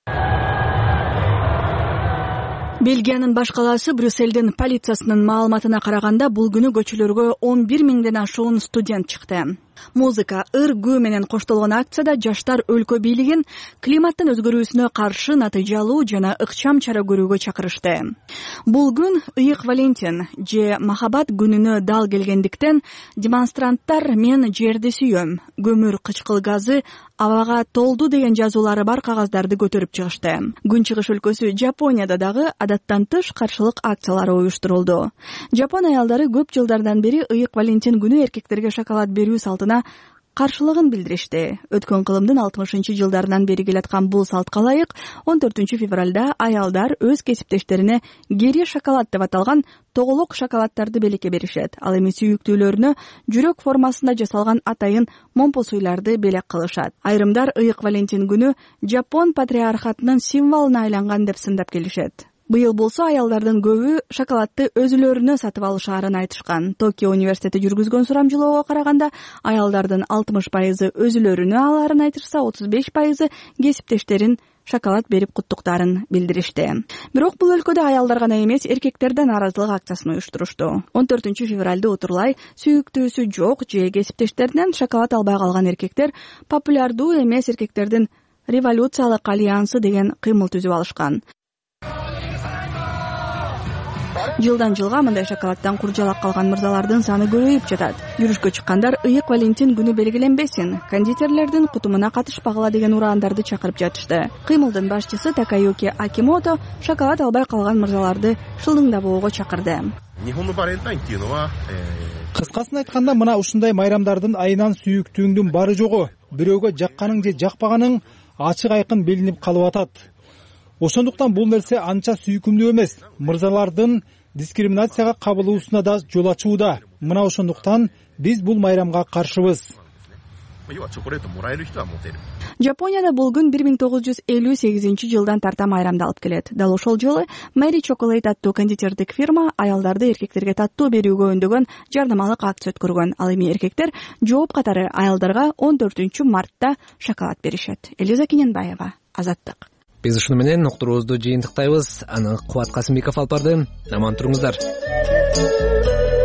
Бельгиянын баш калаасы Брюссельдин полициясынын маалыматына караганда, бул күнү көчөлөргө 11 миңден ашуун студент чыкты. Музыка, ыр, күү менен коштолгон акцияда жаштар өлкө бийлигин климаттын өзгөрүүсүнө каршы натыйжалуу жана ыкчам чара көрүүгө чакырышты. Бул күн Ыйык Валентин же махабат күнүнө дал келгендиктен демонстранттар "Мен жерди сүйөм, көмүр кычкыл газы абага толду" деген жазуулары бар кагаздарды көтөрүп чыгышты. Күнчыгыш өлкөсү Жапонияда дагы адаттан тыш каршылык акциялары уюштурулду. Жапон аялдары көп жылдардан бери Ыйык Валентин күнү эркектерге шоколад берүү салтына каршылыгын билдиришти. Өткөн кылымдын 60-жылдарынан бери келаткан бул салтка ылайык 14 февралда аялдар өз кесиптештерине гери шоколад деп аталган тоголок шоколаддарды белекке беришет. Ал эми сүйүктүүлөрүнө жүрөк формасында жасалган атайын момпо суйларды белек кылышат. Айрымдар Ыйык Валентин күнү Жапон патриархатынын символуна айланган деп сындап келишет. Быйыл болсо аялдардын көбү шоколадты өзүлөрүнө сатып алышаарын айтышкан. Токио университети жүргүзгөн сурамжылоого караганда, аялдардын 60% өзүлөрүнө алаарын айтышса, 35% кесиптештерин шоколад берип куттуктаарын билдиришти. Бирок бул өлкөдө аялдар гана эмес, эркектерден наразылык акциясын уюштурушту. 14 февралда утурлай сүйүктүүсү жок же кесиптештеринен шоколад албай калган эркектер популярдуу эмес эркектердин революциялык альянсы деген кыймыл түзүп алышкан. Жылдан жылга мындай шоколаддан куржалак калган мырзалардын саны көбөйүп жатат. Жүрүшкө чыккандар ыйык Валентин күнү белгиленбесин, кондитерлердин кутумуна катышпагыла деген ураандарды чакырып жатышты. Кыймылдын башчысы Такаюки Акимото шоколад албай калган мырзаларды шылдыңдабоого чакырды.
Кыскасын айтканда, мына ушундай майрамдардын айынан сүйүктүүңдүн бары жогу, бирөөгө жакканың же жакпаганың ачык айкын билинип калып атат. Ошондуктан бул нерсе анча сүйкүмдүү эмес. Мырзалардын дискриминацияга кабылуусуна да жол ачууда. Мына ошондуктан биз бул майрамга каршыбыз.
Жапонияда бул күн 1958-жылдан тарта майрамдалып келет. Дал ошол жылы Мэри Chocolate аттуу кондитердик фирма аялдарды эркектерге таттуу берүүгө өндөгөн жардамалык акция өткөргөн. Ал эми эркектер жооп катары аялдарга 14-мартта шоколад беришет. Элиза Кененбаева, Азаттык.
Биз ушуну менен уктуруубузду жыйынтыктайбыз. Аны Кубат Касымбеков алып барды. Аман туруңуздар.